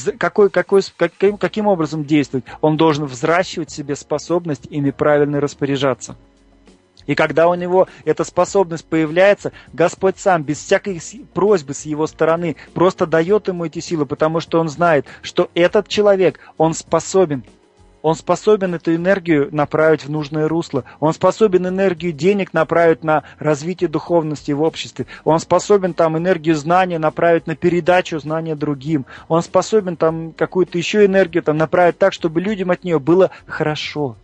каким образом действовать? Он должен взращивать в себе способность ими правильно распоряжаться. И когда у него эта способность появляется, Господь сам, без всякой просьбы с его стороны, просто дает ему эти силы, потому что он знает, что этот человек, он способен эту энергию направить в нужное русло. Он способен энергию денег направить на развитие духовности в обществе. Он способен там энергию знания направить на передачу знания другим. Он способен там какую-то еще энергию там направить так, чтобы людям от нее было хорошо.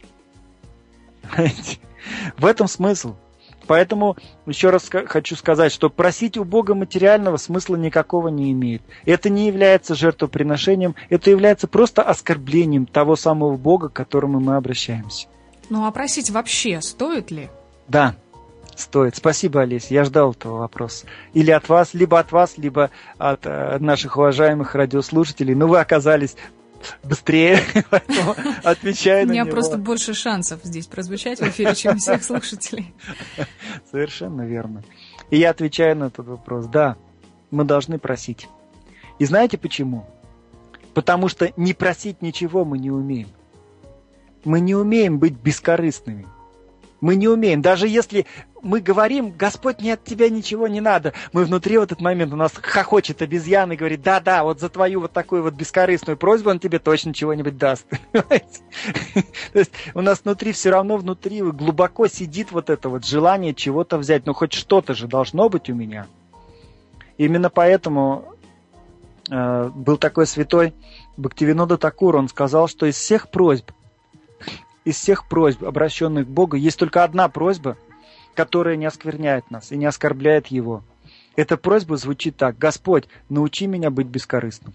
В этом смысл. Поэтому еще раз хочу сказать, что просить у Бога материального смысла никакого не имеет. Это не является жертвоприношением, это является просто оскорблением того самого Бога, к которому мы обращаемся. Ну а просить вообще стоит ли? Да, стоит. Спасибо, Олеся, я ждал этого вопроса. Или от вас, либо от наших уважаемых радиослушателей. Но вы оказались быстрее, поэтому отвечаю на него. У меня просто больше шансов здесь прозвучать в эфире, чем у всех слушателей. Совершенно верно. И я отвечаю на этот вопрос. Да, мы должны просить. И знаете почему? Потому что не просить ничего мы не умеем. Мы не умеем быть бескорыстными. Мы не умеем. Даже если мы говорим, Господь, мне от тебя ничего не надо, мы внутри в этот момент, у нас хохочет обезьяна и говорит, да, вот за твою вот такую вот бескорыстную просьбу он тебе точно чего-нибудь даст. То есть у нас внутри все равно, внутри глубоко сидит вот это вот желание чего-то взять. Ну хоть что-то же должно быть у меня. Именно поэтому был такой святой Бхактивинода Такур, он сказал, что из всех просьб, обращенных к Богу, есть только одна просьба, которая не оскверняет нас и не оскорбляет Его. Эта просьба звучит так: Господь, научи меня быть бескорыстным.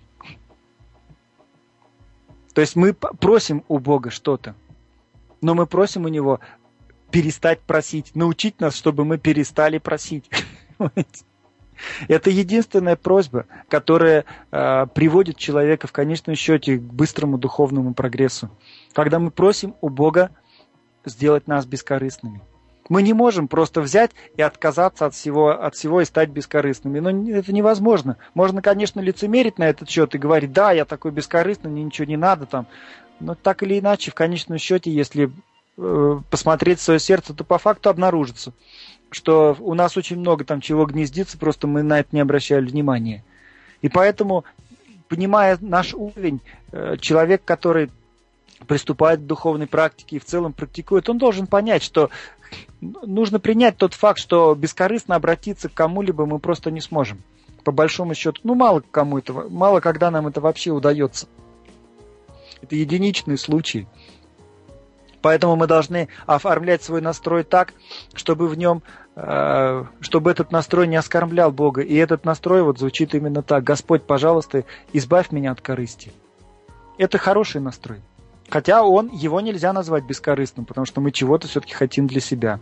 То есть мы просим у Бога что-то, но мы просим у Него перестать просить, научить нас, чтобы мы перестали просить. Это единственная просьба, которая приводит человека в конечном счете к быстрому духовному прогрессу. Когда мы просим у Бога сделать нас бескорыстными. Мы не можем просто взять и отказаться от всего и стать бескорыстными. Но это невозможно. Можно, конечно, лицемерить на этот счет и говорить, да, я такой бескорыстный, мне ничего не надо там. Но так или иначе, в конечном счете, если посмотреть в свое сердце, то по факту обнаружится, что у нас очень много там чего гнездится, просто мы на это не обращали внимания. И поэтому, понимая наш уровень, человек, который приступает к духовной практике и в целом практикует, он должен понять, что нужно принять тот факт, что бескорыстно обратиться к кому-либо мы просто не сможем. По большому счету, мало когда нам это вообще удается. Это единичные случаи. Поэтому мы должны оформлять свой настрой так, чтобы в нем, чтобы этот настрой не оскорблял Бога. И этот настрой вот звучит именно так: Господь, пожалуйста, избавь меня от корысти. Это хороший настрой. Хотя его нельзя назвать бескорыстным, потому что мы чего-то все-таки хотим для себя.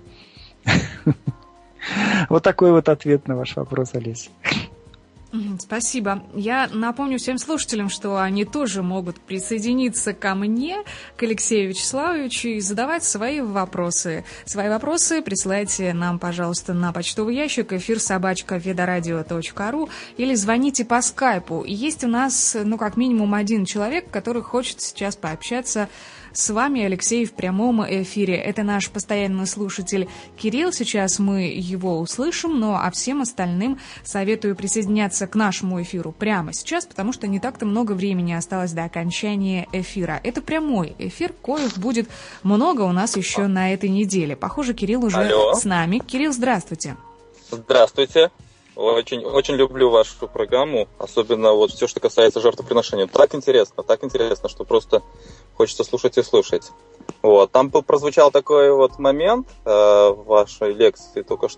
Вот такой вот ответ на ваш вопрос, Олеся. Спасибо. Я напомню всем слушателям, что они тоже могут присоединиться ко мне, к Алексею Вячеславовичу, и задавать свои вопросы. Свои вопросы присылайте нам, пожалуйста, на почтовый ящик efir@vedoradio.ru или звоните по скайпу. И есть у нас, как минимум один человек, который хочет сейчас пообщаться с вами, Алексей, в прямом эфире. Это наш постоянный слушатель Кирилл. Сейчас мы его услышим, а всем остальным советую присоединяться к нашему эфиру прямо сейчас, потому что не так-то много времени осталось до окончания эфира. Это прямой эфир, коих будет много у нас еще на этой неделе. Похоже, Кирилл уже с нами. Кирилл, здравствуйте. Здравствуйте. Очень люблю вашу программу, особенно вот все, что касается жертвоприношения. Так интересно, что просто хочется слушать и слушать. Вот. Там прозвучал такой вот момент в вашей лекции только что,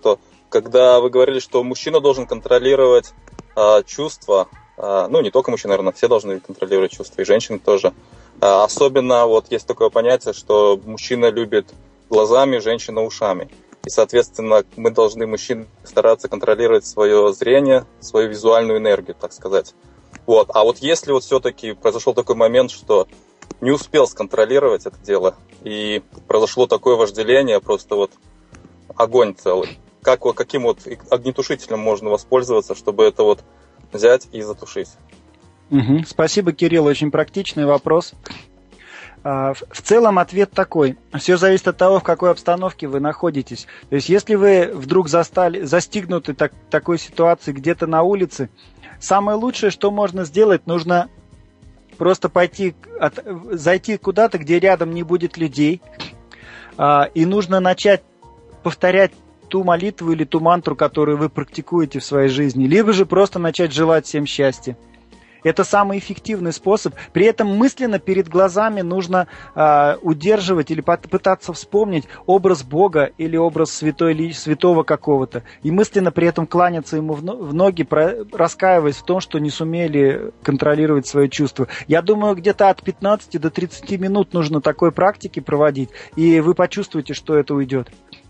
когда вы говорили, что мужчина должен контролировать чувства, ну, не только мужчина, наверное, все должны контролировать чувства, и женщины тоже. Особенно вот есть такое понятие, что мужчина любит глазами, женщина ушами. И, соответственно, мы должны, мужчины, стараться контролировать свое зрение, свою визуальную энергию, так сказать. Вот. А вот если вот все-таки произошел такой момент, что не успел сконтролировать это дело, и произошло такое вожделение, просто вот огонь целый, каким вот огнетушителем можно воспользоваться, чтобы это вот взять и затушить? Угу. Спасибо, Кирилл, очень практичный вопрос. В целом ответ такой. Все зависит от того, в какой обстановке вы находитесь. То есть, если вы вдруг застигнуты такой ситуацией где-то на улице, самое лучшее, что можно сделать, нужно просто зайти куда-то, где рядом не будет людей, и нужно начать повторять ту молитву или ту мантру, которую вы практикуете в своей жизни, либо же просто начать желать всем счастья. Это самый эффективный способ. При этом мысленно перед глазами нужно удерживать или пытаться вспомнить образ Бога или образ святого какого-то. И мысленно при этом кланяться ему в ноги, раскаиваясь в том, что не сумели контролировать свои чувства. Я думаю, где-то от 15 до 30 минут нужно такой практики проводить, и вы почувствуете, что это уйдет.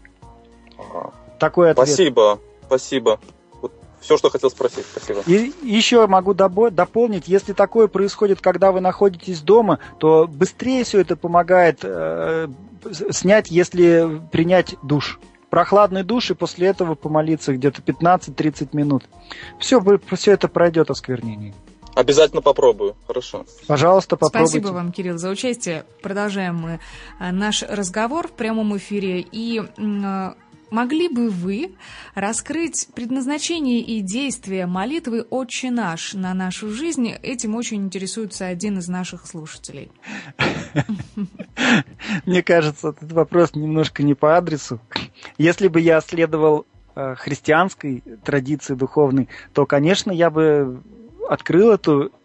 Такой ответ. Спасибо. Все, что хотел спросить, спасибо. И еще могу дополнить, если такое происходит, когда вы находитесь дома, то быстрее все это помогает снять, если принять душ. Прохладный душ, и после этого помолиться где-то 15-30 минут. Все это пройдет осквернение. Обязательно попробую. Хорошо. Пожалуйста, попробуйте. Спасибо вам, Кирилл, за участие. Продолжаем мы наш разговор в прямом эфире. И могли бы вы раскрыть предназначение и действие молитвы «Отче наш» на нашу жизнь? Этим очень интересуется один из наших слушателей. Мне кажется, этот вопрос немножко не по адресу. Если бы я следовал христианской традиции духовной, то, конечно, я бы открыл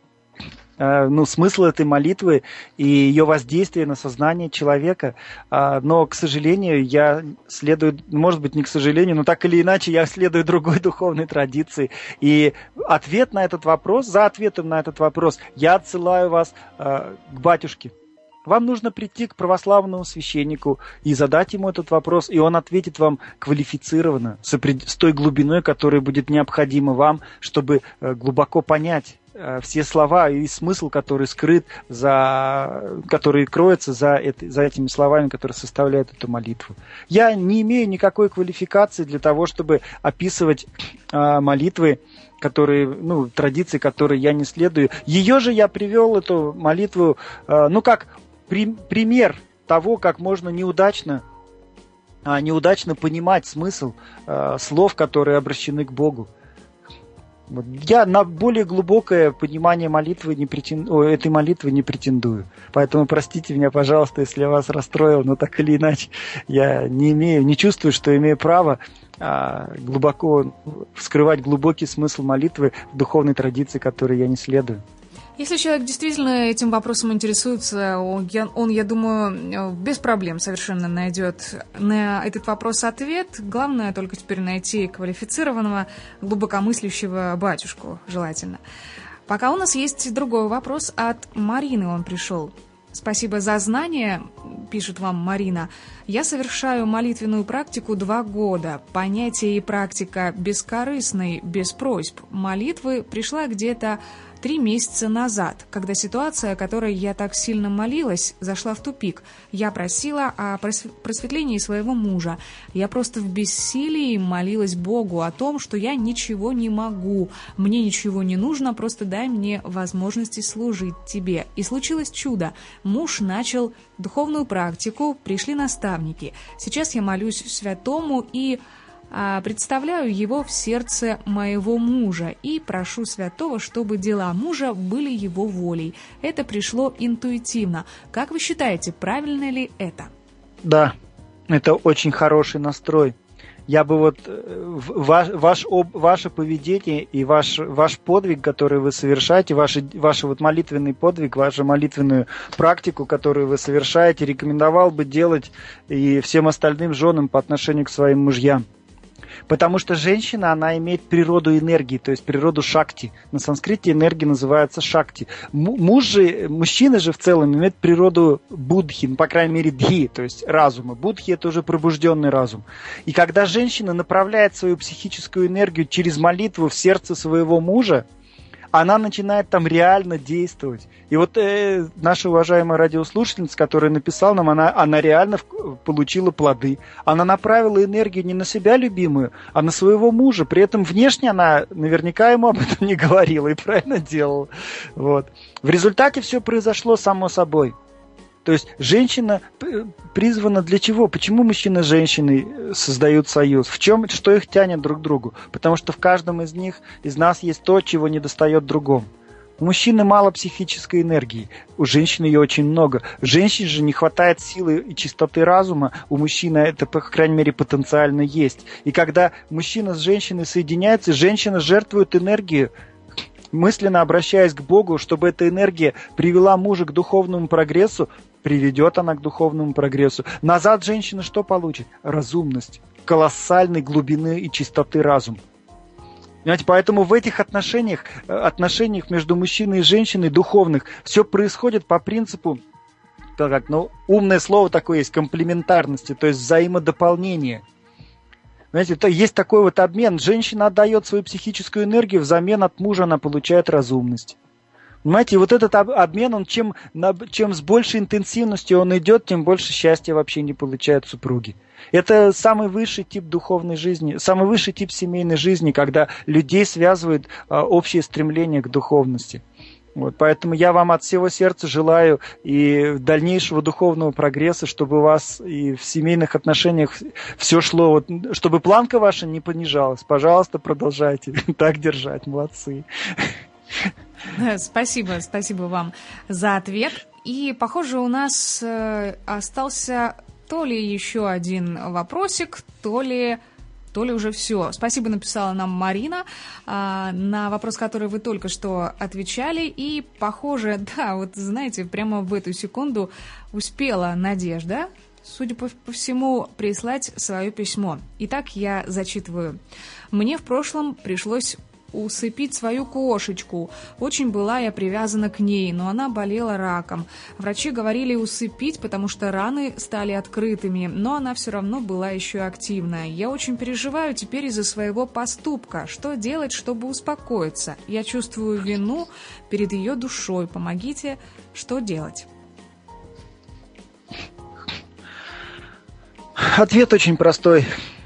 смысл этой молитвы и ее воздействие на сознание человека. Но, к сожалению, я следую, может быть, не к сожалению, но так или иначе я следую другой духовной традиции. И за ответом на этот вопрос я отсылаю вас к батюшке. Вам нужно прийти к православному священнику и задать ему этот вопрос, и он ответит вам квалифицированно, с той глубиной, которая будет необходима вам, чтобы глубоко понять все слова и смысл, который скрыт, который кроется за этими словами, которые составляют эту молитву. Я не имею никакой квалификации для того, чтобы описывать молитвы, традиции, которые я не следую. Ее же я привел, эту молитву, как пример того, как можно неудачно понимать смысл слов, которые обращены к Богу. Я на более глубокое понимание этой молитвы не претендую. Поэтому простите меня, пожалуйста, если я вас расстроил, но так или иначе я не чувствую, что имею право глубоко вскрывать глубокий смысл молитвы в духовной традиции, которой я не следую. Если человек действительно этим вопросом интересуется, он, я думаю, без проблем совершенно найдет на этот вопрос ответ. Главное только теперь найти квалифицированного, глубокомыслящего батюшку, желательно. Пока у нас есть другой вопрос от Марины, он пришел. Спасибо за знания, пишет вам Марина. Я совершаю молитвенную практику 2 года. Понятие и практика бескорыстной, без просьб молитвы пришла где-то 3 месяца назад, когда ситуация, о которой я так сильно молилась, зашла в тупик. Я просила о просветлении своего мужа. Я просто в бессилии молилась Богу о том, что я ничего не могу, мне ничего не нужно, просто дай мне возможности служить тебе. И случилось чудо. Муж начал духовную практику, пришли наставники. Сейчас я молюсь святому и представляю его в сердце моего мужа и прошу святого, чтобы дела мужа были его волей. Это пришло интуитивно. Как вы считаете, правильно ли это? Да, это очень хороший настрой. Я бы ваше поведение и ваш подвиг, который вы совершаете, ваш молитвенный подвиг, вашу молитвенную практику, которую вы совершаете, рекомендовал бы делать и всем остальным женам по отношению к своим мужьям. Потому что женщина, она имеет природу энергии, то есть природу шакти. На санскрите энергия называется шакти. Мужчина же в целом имеет природу будхи, ну, по крайней мере, дхи, то есть разума. Будхи – это уже пробужденный разум. И когда женщина направляет свою психическую энергию через молитву в сердце своего мужа, она начинает там реально действовать. И вот наша уважаемая радиослушательница, которая написала нам, она реально получила плоды. Она направила энергию не на себя любимую, а на своего мужа. При этом внешне она наверняка ему об этом не говорила и правильно делала. Вот. В результате все произошло само собой. То есть женщина призвана для чего? Почему мужчина с женщиной создают союз? Что их тянет друг к другу? Потому что в каждом из нас есть то, чего недостает другому. У мужчины мало психической энергии, у женщины ее очень много. Женщине же не хватает силы и чистоты разума, у мужчины это, по крайней мере, потенциально есть. И когда мужчина с женщиной соединяется, женщина жертвует энергию, мысленно обращаясь к Богу, чтобы эта энергия привела мужа к духовному прогрессу, приведет она к духовному прогрессу. Назад женщина что получит? Разумность, колоссальной глубины и чистоты разума. Понимаете, поэтому в этих отношениях между мужчиной и женщиной духовных, все происходит по принципу, умное слово такое есть, комплементарности, то есть взаимодополнения. Знаете, есть такой вот обмен. Женщина отдает свою психическую энергию, взамен от мужа она получает разумность. Понимаете, и вот этот обмен, он чем с большей интенсивностью он идет, тем больше счастья вообще не получают супруги. Это самый высший тип духовной жизни, самый высший тип семейной жизни, когда людей связывает общее стремление к духовности. Вот, поэтому я вам от всего сердца желаю и дальнейшего духовного прогресса, чтобы у вас и в семейных отношениях все шло, чтобы планка ваша не понижалась. Пожалуйста, продолжайте так держать, молодцы. Спасибо вам за ответ. И, похоже, у нас остался то ли еще один вопросик, то ли уже все. Спасибо, написала нам Марина на вопрос, который вы только что отвечали. И, похоже, да, вот знаете, прямо в эту секунду успела Надежда, судя по всему, прислать свое письмо. Итак, я зачитываю. «Мне в прошлом пришлось усыпить свою кошечку. Очень была я привязана к ней, но она болела раком. Врачи говорили усыпить, потому что раны стали открытыми, но она все равно была еще активная. Я очень переживаю теперь из-за своего поступка. Что делать, чтобы успокоиться? Я чувствую вину перед ее душой. Помогите, что делать?» Ответ очень простой.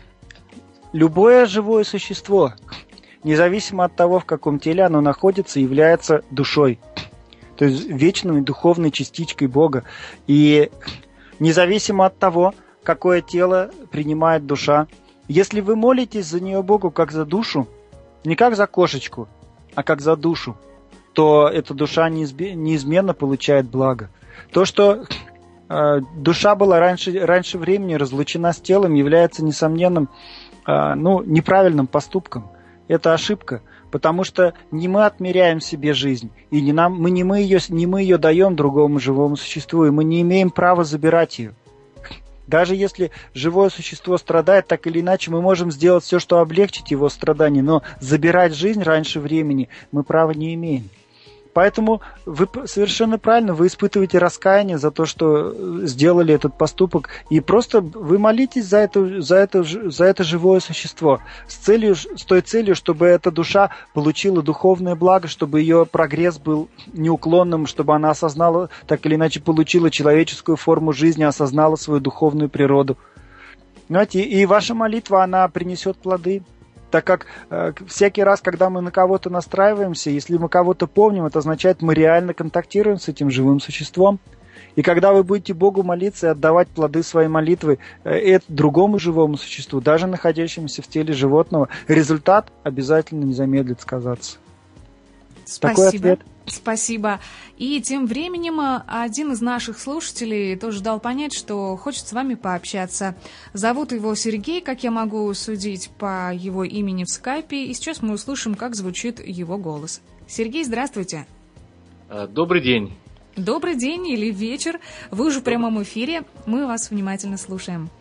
Любое живое существо, независимо от того, в каком теле оно находится, является душой, то есть вечной духовной частичкой Бога. И независимо от того, какое тело принимает душа, если вы молитесь за нее Богу как за душу, не как за кошечку, а как за душу, то эта душа неизменно получает благо. То, что душа была раньше времени разлучена с телом, является несомненным, неправильным поступком. Это ошибка, потому что не мы отмеряем себе жизнь, и не мы ее даем другому живому существу, и мы не имеем права забирать ее. Даже если живое существо страдает, так или иначе мы можем сделать все, что облегчить его страдания, но забирать жизнь раньше времени мы права не имеем. Поэтому вы совершенно правильно, вы испытываете раскаяние за то, что сделали этот поступок, и просто вы молитесь за это живое существо с той целью, чтобы эта душа получила духовное благо, чтобы ее прогресс был неуклонным, чтобы она осознала, так или иначе получила человеческую форму жизни, осознала свою духовную природу. Знаете, и ваша молитва, она принесет плоды. Так как всякий раз, когда мы на кого-то настраиваемся, если мы кого-то помним, это означает, мы реально контактируем с этим живым существом. И когда вы будете Богу молиться и отдавать плоды своей молитвы другому живому существу, даже находящемуся в теле животного, результат обязательно не замедлит сказаться. Спасибо. Такой ответ. Спасибо. И тем временем один из наших слушателей тоже дал понять, что хочет с вами пообщаться. Зовут его Сергей, как я могу судить по его имени в скайпе, и сейчас мы услышим, как звучит его голос. Сергей, здравствуйте. Добрый день. Добрый день или вечер. Вы уже в прямом эфире. Мы вас внимательно слушаем.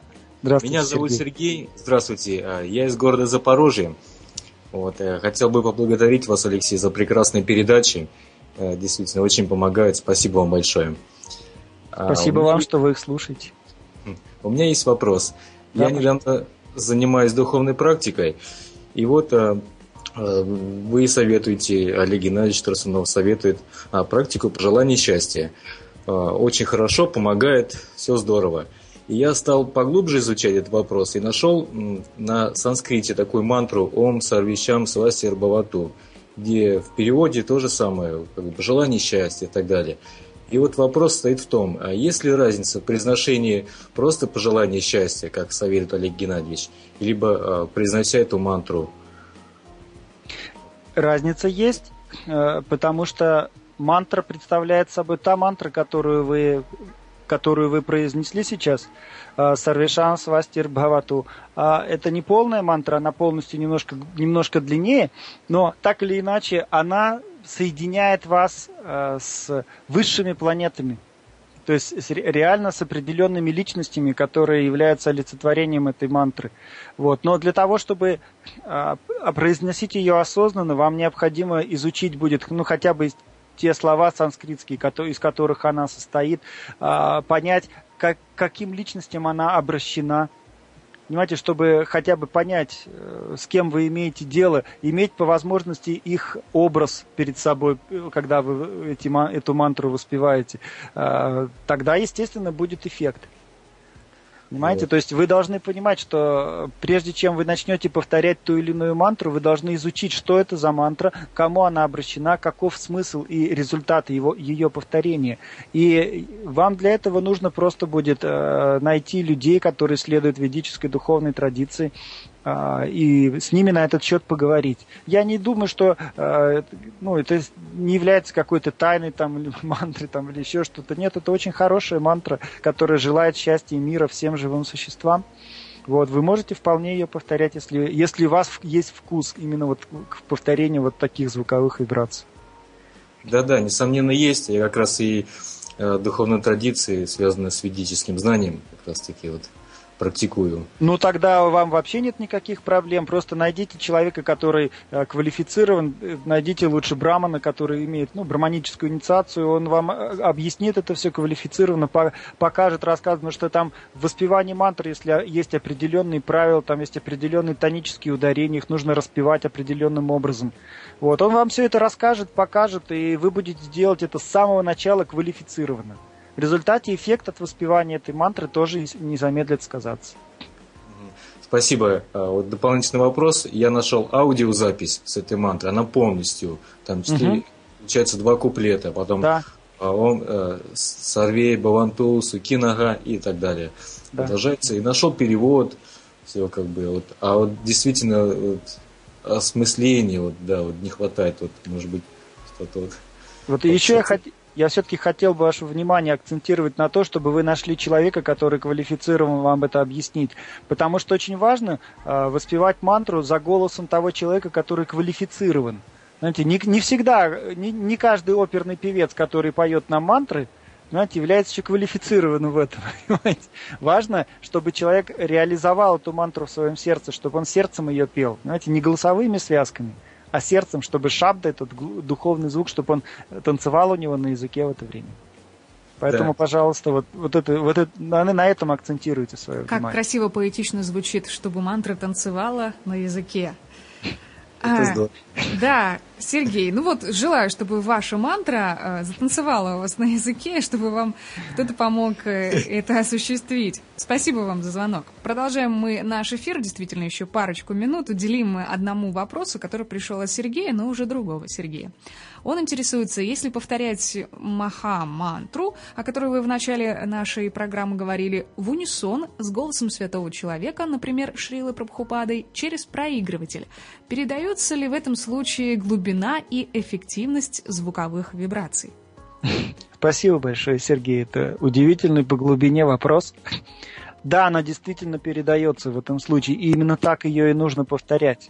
Здравствуйте, Меня зовут Сергей. Здравствуйте. Я из города Запорожье. Хотел бы поблагодарить вас, Алексей, за прекрасные передачи. Действительно, очень помогают. Спасибо вам большое. Спасибо вам, что вы их слушаете. У меня есть вопрос. Да, я недавно занимаюсь духовной практикой. И вы советуете, Олег Геннадьевич Тарасунов советует практику пожелания счастья. Очень хорошо, помогает, все здорово. И я стал поглубже изучать этот вопрос и нашел на санскрите такую мантру «Ом Сарвишам Свастир Бхавату», где в переводе то же самое, пожелание счастья и так далее. И вопрос стоит в том, а есть ли разница в произношении просто пожелания счастья, как советует Олег Геннадьевич, либо произнося эту мантру? Разница есть, потому что мантра представляет собой та мантра, которую вы произнесли сейчас, Сарвешам Свастир Бхавату. Это не полная мантра, она полностью немножко длиннее, но так или иначе она соединяет вас с высшими планетами. То есть реально с определенными личностями, которые являются олицетворением этой мантры. Но для того, чтобы произносить ее осознанно, вам необходимо изучить будет хотя бы те слова санскритские, из которых она состоит, понять, каким личностям она обращена. Понимаете, чтобы хотя бы понять, с кем вы имеете дело, иметь по возможности их образ перед собой, когда вы эту мантру воспеваете, тогда, естественно, будет эффект. Понимаете? То есть вы должны понимать, что прежде чем вы начнете повторять ту или иную мантру, вы должны изучить, что это за мантра, кому она обращена, каков смысл и результат ее повторения. И вам для этого нужно просто будет найти людей, которые следуют ведической духовной традиции, и с ними на этот счет поговорить. Я не думаю, что это не является какой-то тайной или мантрой или еще что-то. Нет, это очень хорошая мантра, которая желает счастья и мира всем живым существам. Вы можете вполне ее повторять, если у вас есть вкус именно к повторению таких звуковых вибраций. Да, несомненно, есть. Я как раз и духовные традиции, связанные с ведическим знанием, как раз таки практикую. Тогда вам вообще нет никаких проблем. Просто найдите человека, который квалифицирован, найдите лучше брамана, который имеет браманическую инициацию, он вам объяснит это все квалифицированно, покажет, расскажет, потому что там в воспевании мантры, если есть определенные правила, там есть определенные тонические ударения, их нужно распевать определенным образом. Он вам все это расскажет, покажет, и вы будете делать это с самого начала квалифицированно. В результате эффект от воспевания этой мантры тоже не замедлит сказаться. Спасибо. Дополнительный вопрос. Я нашел аудиозапись с этой мантры. Она полностью. Там 4, получается 2 куплета. Потом он Сарвей, Баванту, Сукинага и так далее. Продолжается. И нашел перевод. Все действительно осмысления не хватает. Может быть, что-то еще я все-таки хотел бы ваше внимание акцентировать на то, чтобы вы нашли человека, который квалифицирован вам это объяснить. Потому что очень важно воспевать мантру за голосом того человека, который квалифицирован. Знаете, не всегда, не каждый оперный певец, который поет нам мантры, является еще квалифицированным в этом. Понимаете? Важно, чтобы человек реализовал эту мантру в своем сердце, чтобы он сердцем ее пел. Не голосовыми связками, а сердцем, чтобы шабда, этот духовный звук, чтобы он танцевал у него на языке в это время. Поэтому, пожалуйста, на этом акцентируйте свое внимание. Как красиво, поэтично звучит, чтобы мантра танцевала на языке. Это здорово. Да, Сергей, желаю, чтобы ваша мантра затанцевала у вас на языке, чтобы вам кто-то помог это осуществить. Спасибо вам за звонок. Продолжаем мы наш эфир, действительно, еще парочку минут. Уделим мы одному вопросу, который пришел от Сергея, но уже другого Сергея. Он интересуется, если повторять Маха-мантру, о которой вы в начале нашей программы говорили, в унисон с голосом святого человека, например, Шрилы Прабхупадой, через проигрыватель, передается ли в этом случае глубина и эффективность звуковых вибраций? Спасибо большое, Сергей. Это удивительный по глубине вопрос. Да, она действительно передается в этом случае, и именно так ее и нужно повторять.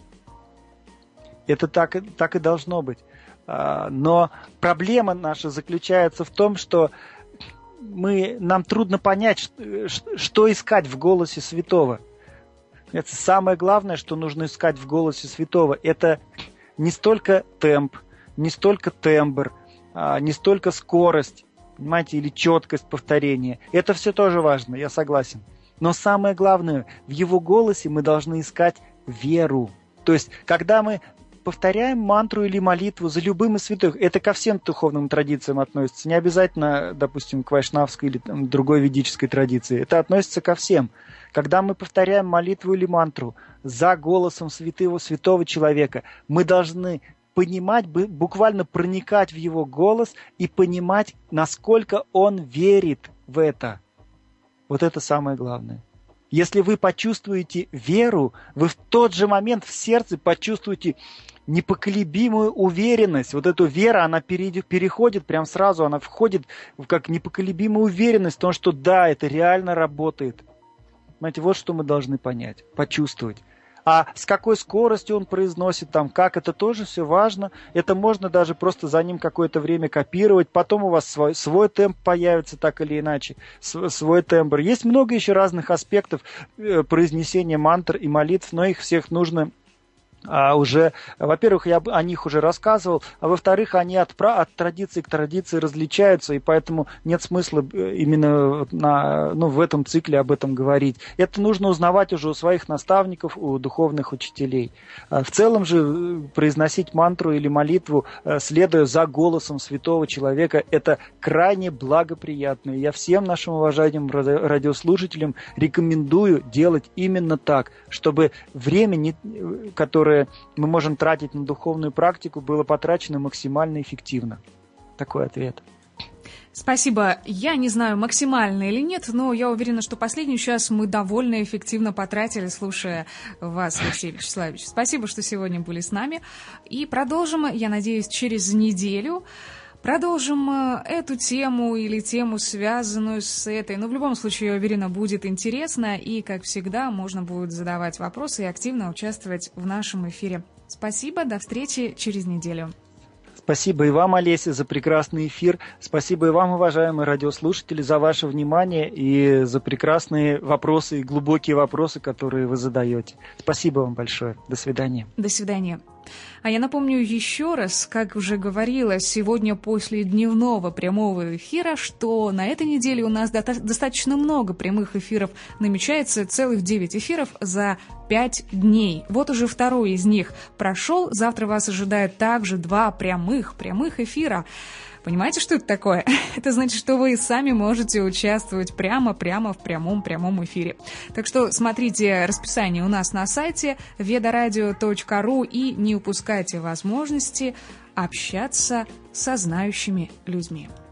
Это так и должно быть. Но проблема наша заключается в том, что нам трудно понять, что искать в голосе святого. Это самое главное, что нужно искать в голосе святого. Это не столько темп, не столько тембр, не столько скорость, понимаете, или четкость повторения. Это все тоже важно, я согласен. Но самое главное, в его голосе мы должны искать веру. То есть, когда мы повторяем мантру или молитву за любым из святых, это ко всем духовным традициям относится, не обязательно, допустим, к вайшнавской или другой ведической традиции, это относится ко всем. Когда мы повторяем молитву или мантру за голосом святого человека, мы должны понимать, буквально проникать в его голос и понимать, насколько он верит в это. Вот это самое главное. Если вы почувствуете веру, вы в тот же момент в сердце почувствуете непоколебимую уверенность. Вот эта вера, она переходит прям сразу, она входит в как непоколебимая уверенность в том, что да, это реально работает. Понимаете, вот что мы должны понять, почувствовать. А с какой скоростью он произносит, там, как, это тоже все важно. Это можно даже просто за ним какое-то время копировать. Потом у вас свой темп появится так или иначе, свой тембр. Есть много еще разных аспектов произнесения мантр и молитв, но их всех нужно уже, во-первых, я о них уже рассказывал, а во-вторых, они от традиции к традиции различаются, и поэтому нет смысла именно в этом цикле об этом говорить. Это нужно узнавать уже у своих наставников, у духовных учителей. В целом же произносить мантру или молитву, следуя за голосом святого человека, это крайне благоприятно. Я всем нашим уважаемым радиослушателям рекомендую делать именно так, чтобы время, которое мы можем тратить на духовную практику, было потрачено максимально эффективно. Такой ответ. Спасибо. Я не знаю, максимально или нет, но я уверена, что последний час мы довольно эффективно потратили, слушая вас, Алексей Вячеславович. Спасибо, что сегодня были с нами. И продолжим, я надеюсь, через неделю. Продолжим эту тему или тему, связанную с этой. Но в любом случае, я уверена, будет интересно. И, как всегда, можно будет задавать вопросы и активно участвовать в нашем эфире. Спасибо, до встречи через неделю. Спасибо и вам, Олеся, за прекрасный эфир. Спасибо и вам, уважаемые радиослушатели, за ваше внимание и за прекрасные вопросы и глубокие вопросы, которые вы задаете. Спасибо вам большое. До свидания. До свидания. А я напомню еще раз, как уже говорила сегодня после дневного прямого эфира, что на этой неделе у нас достаточно много прямых эфиров. Намечается целых 9 эфиров за 5 дней. Вот уже второй из них прошел. Завтра вас ожидает также 2 прямых эфира. Понимаете, что это такое? Это значит, что вы сами можете участвовать прямо в прямом эфире. Так что смотрите расписание у нас на сайте vedaradio.ru и не упускайте возможности общаться со знающими людьми.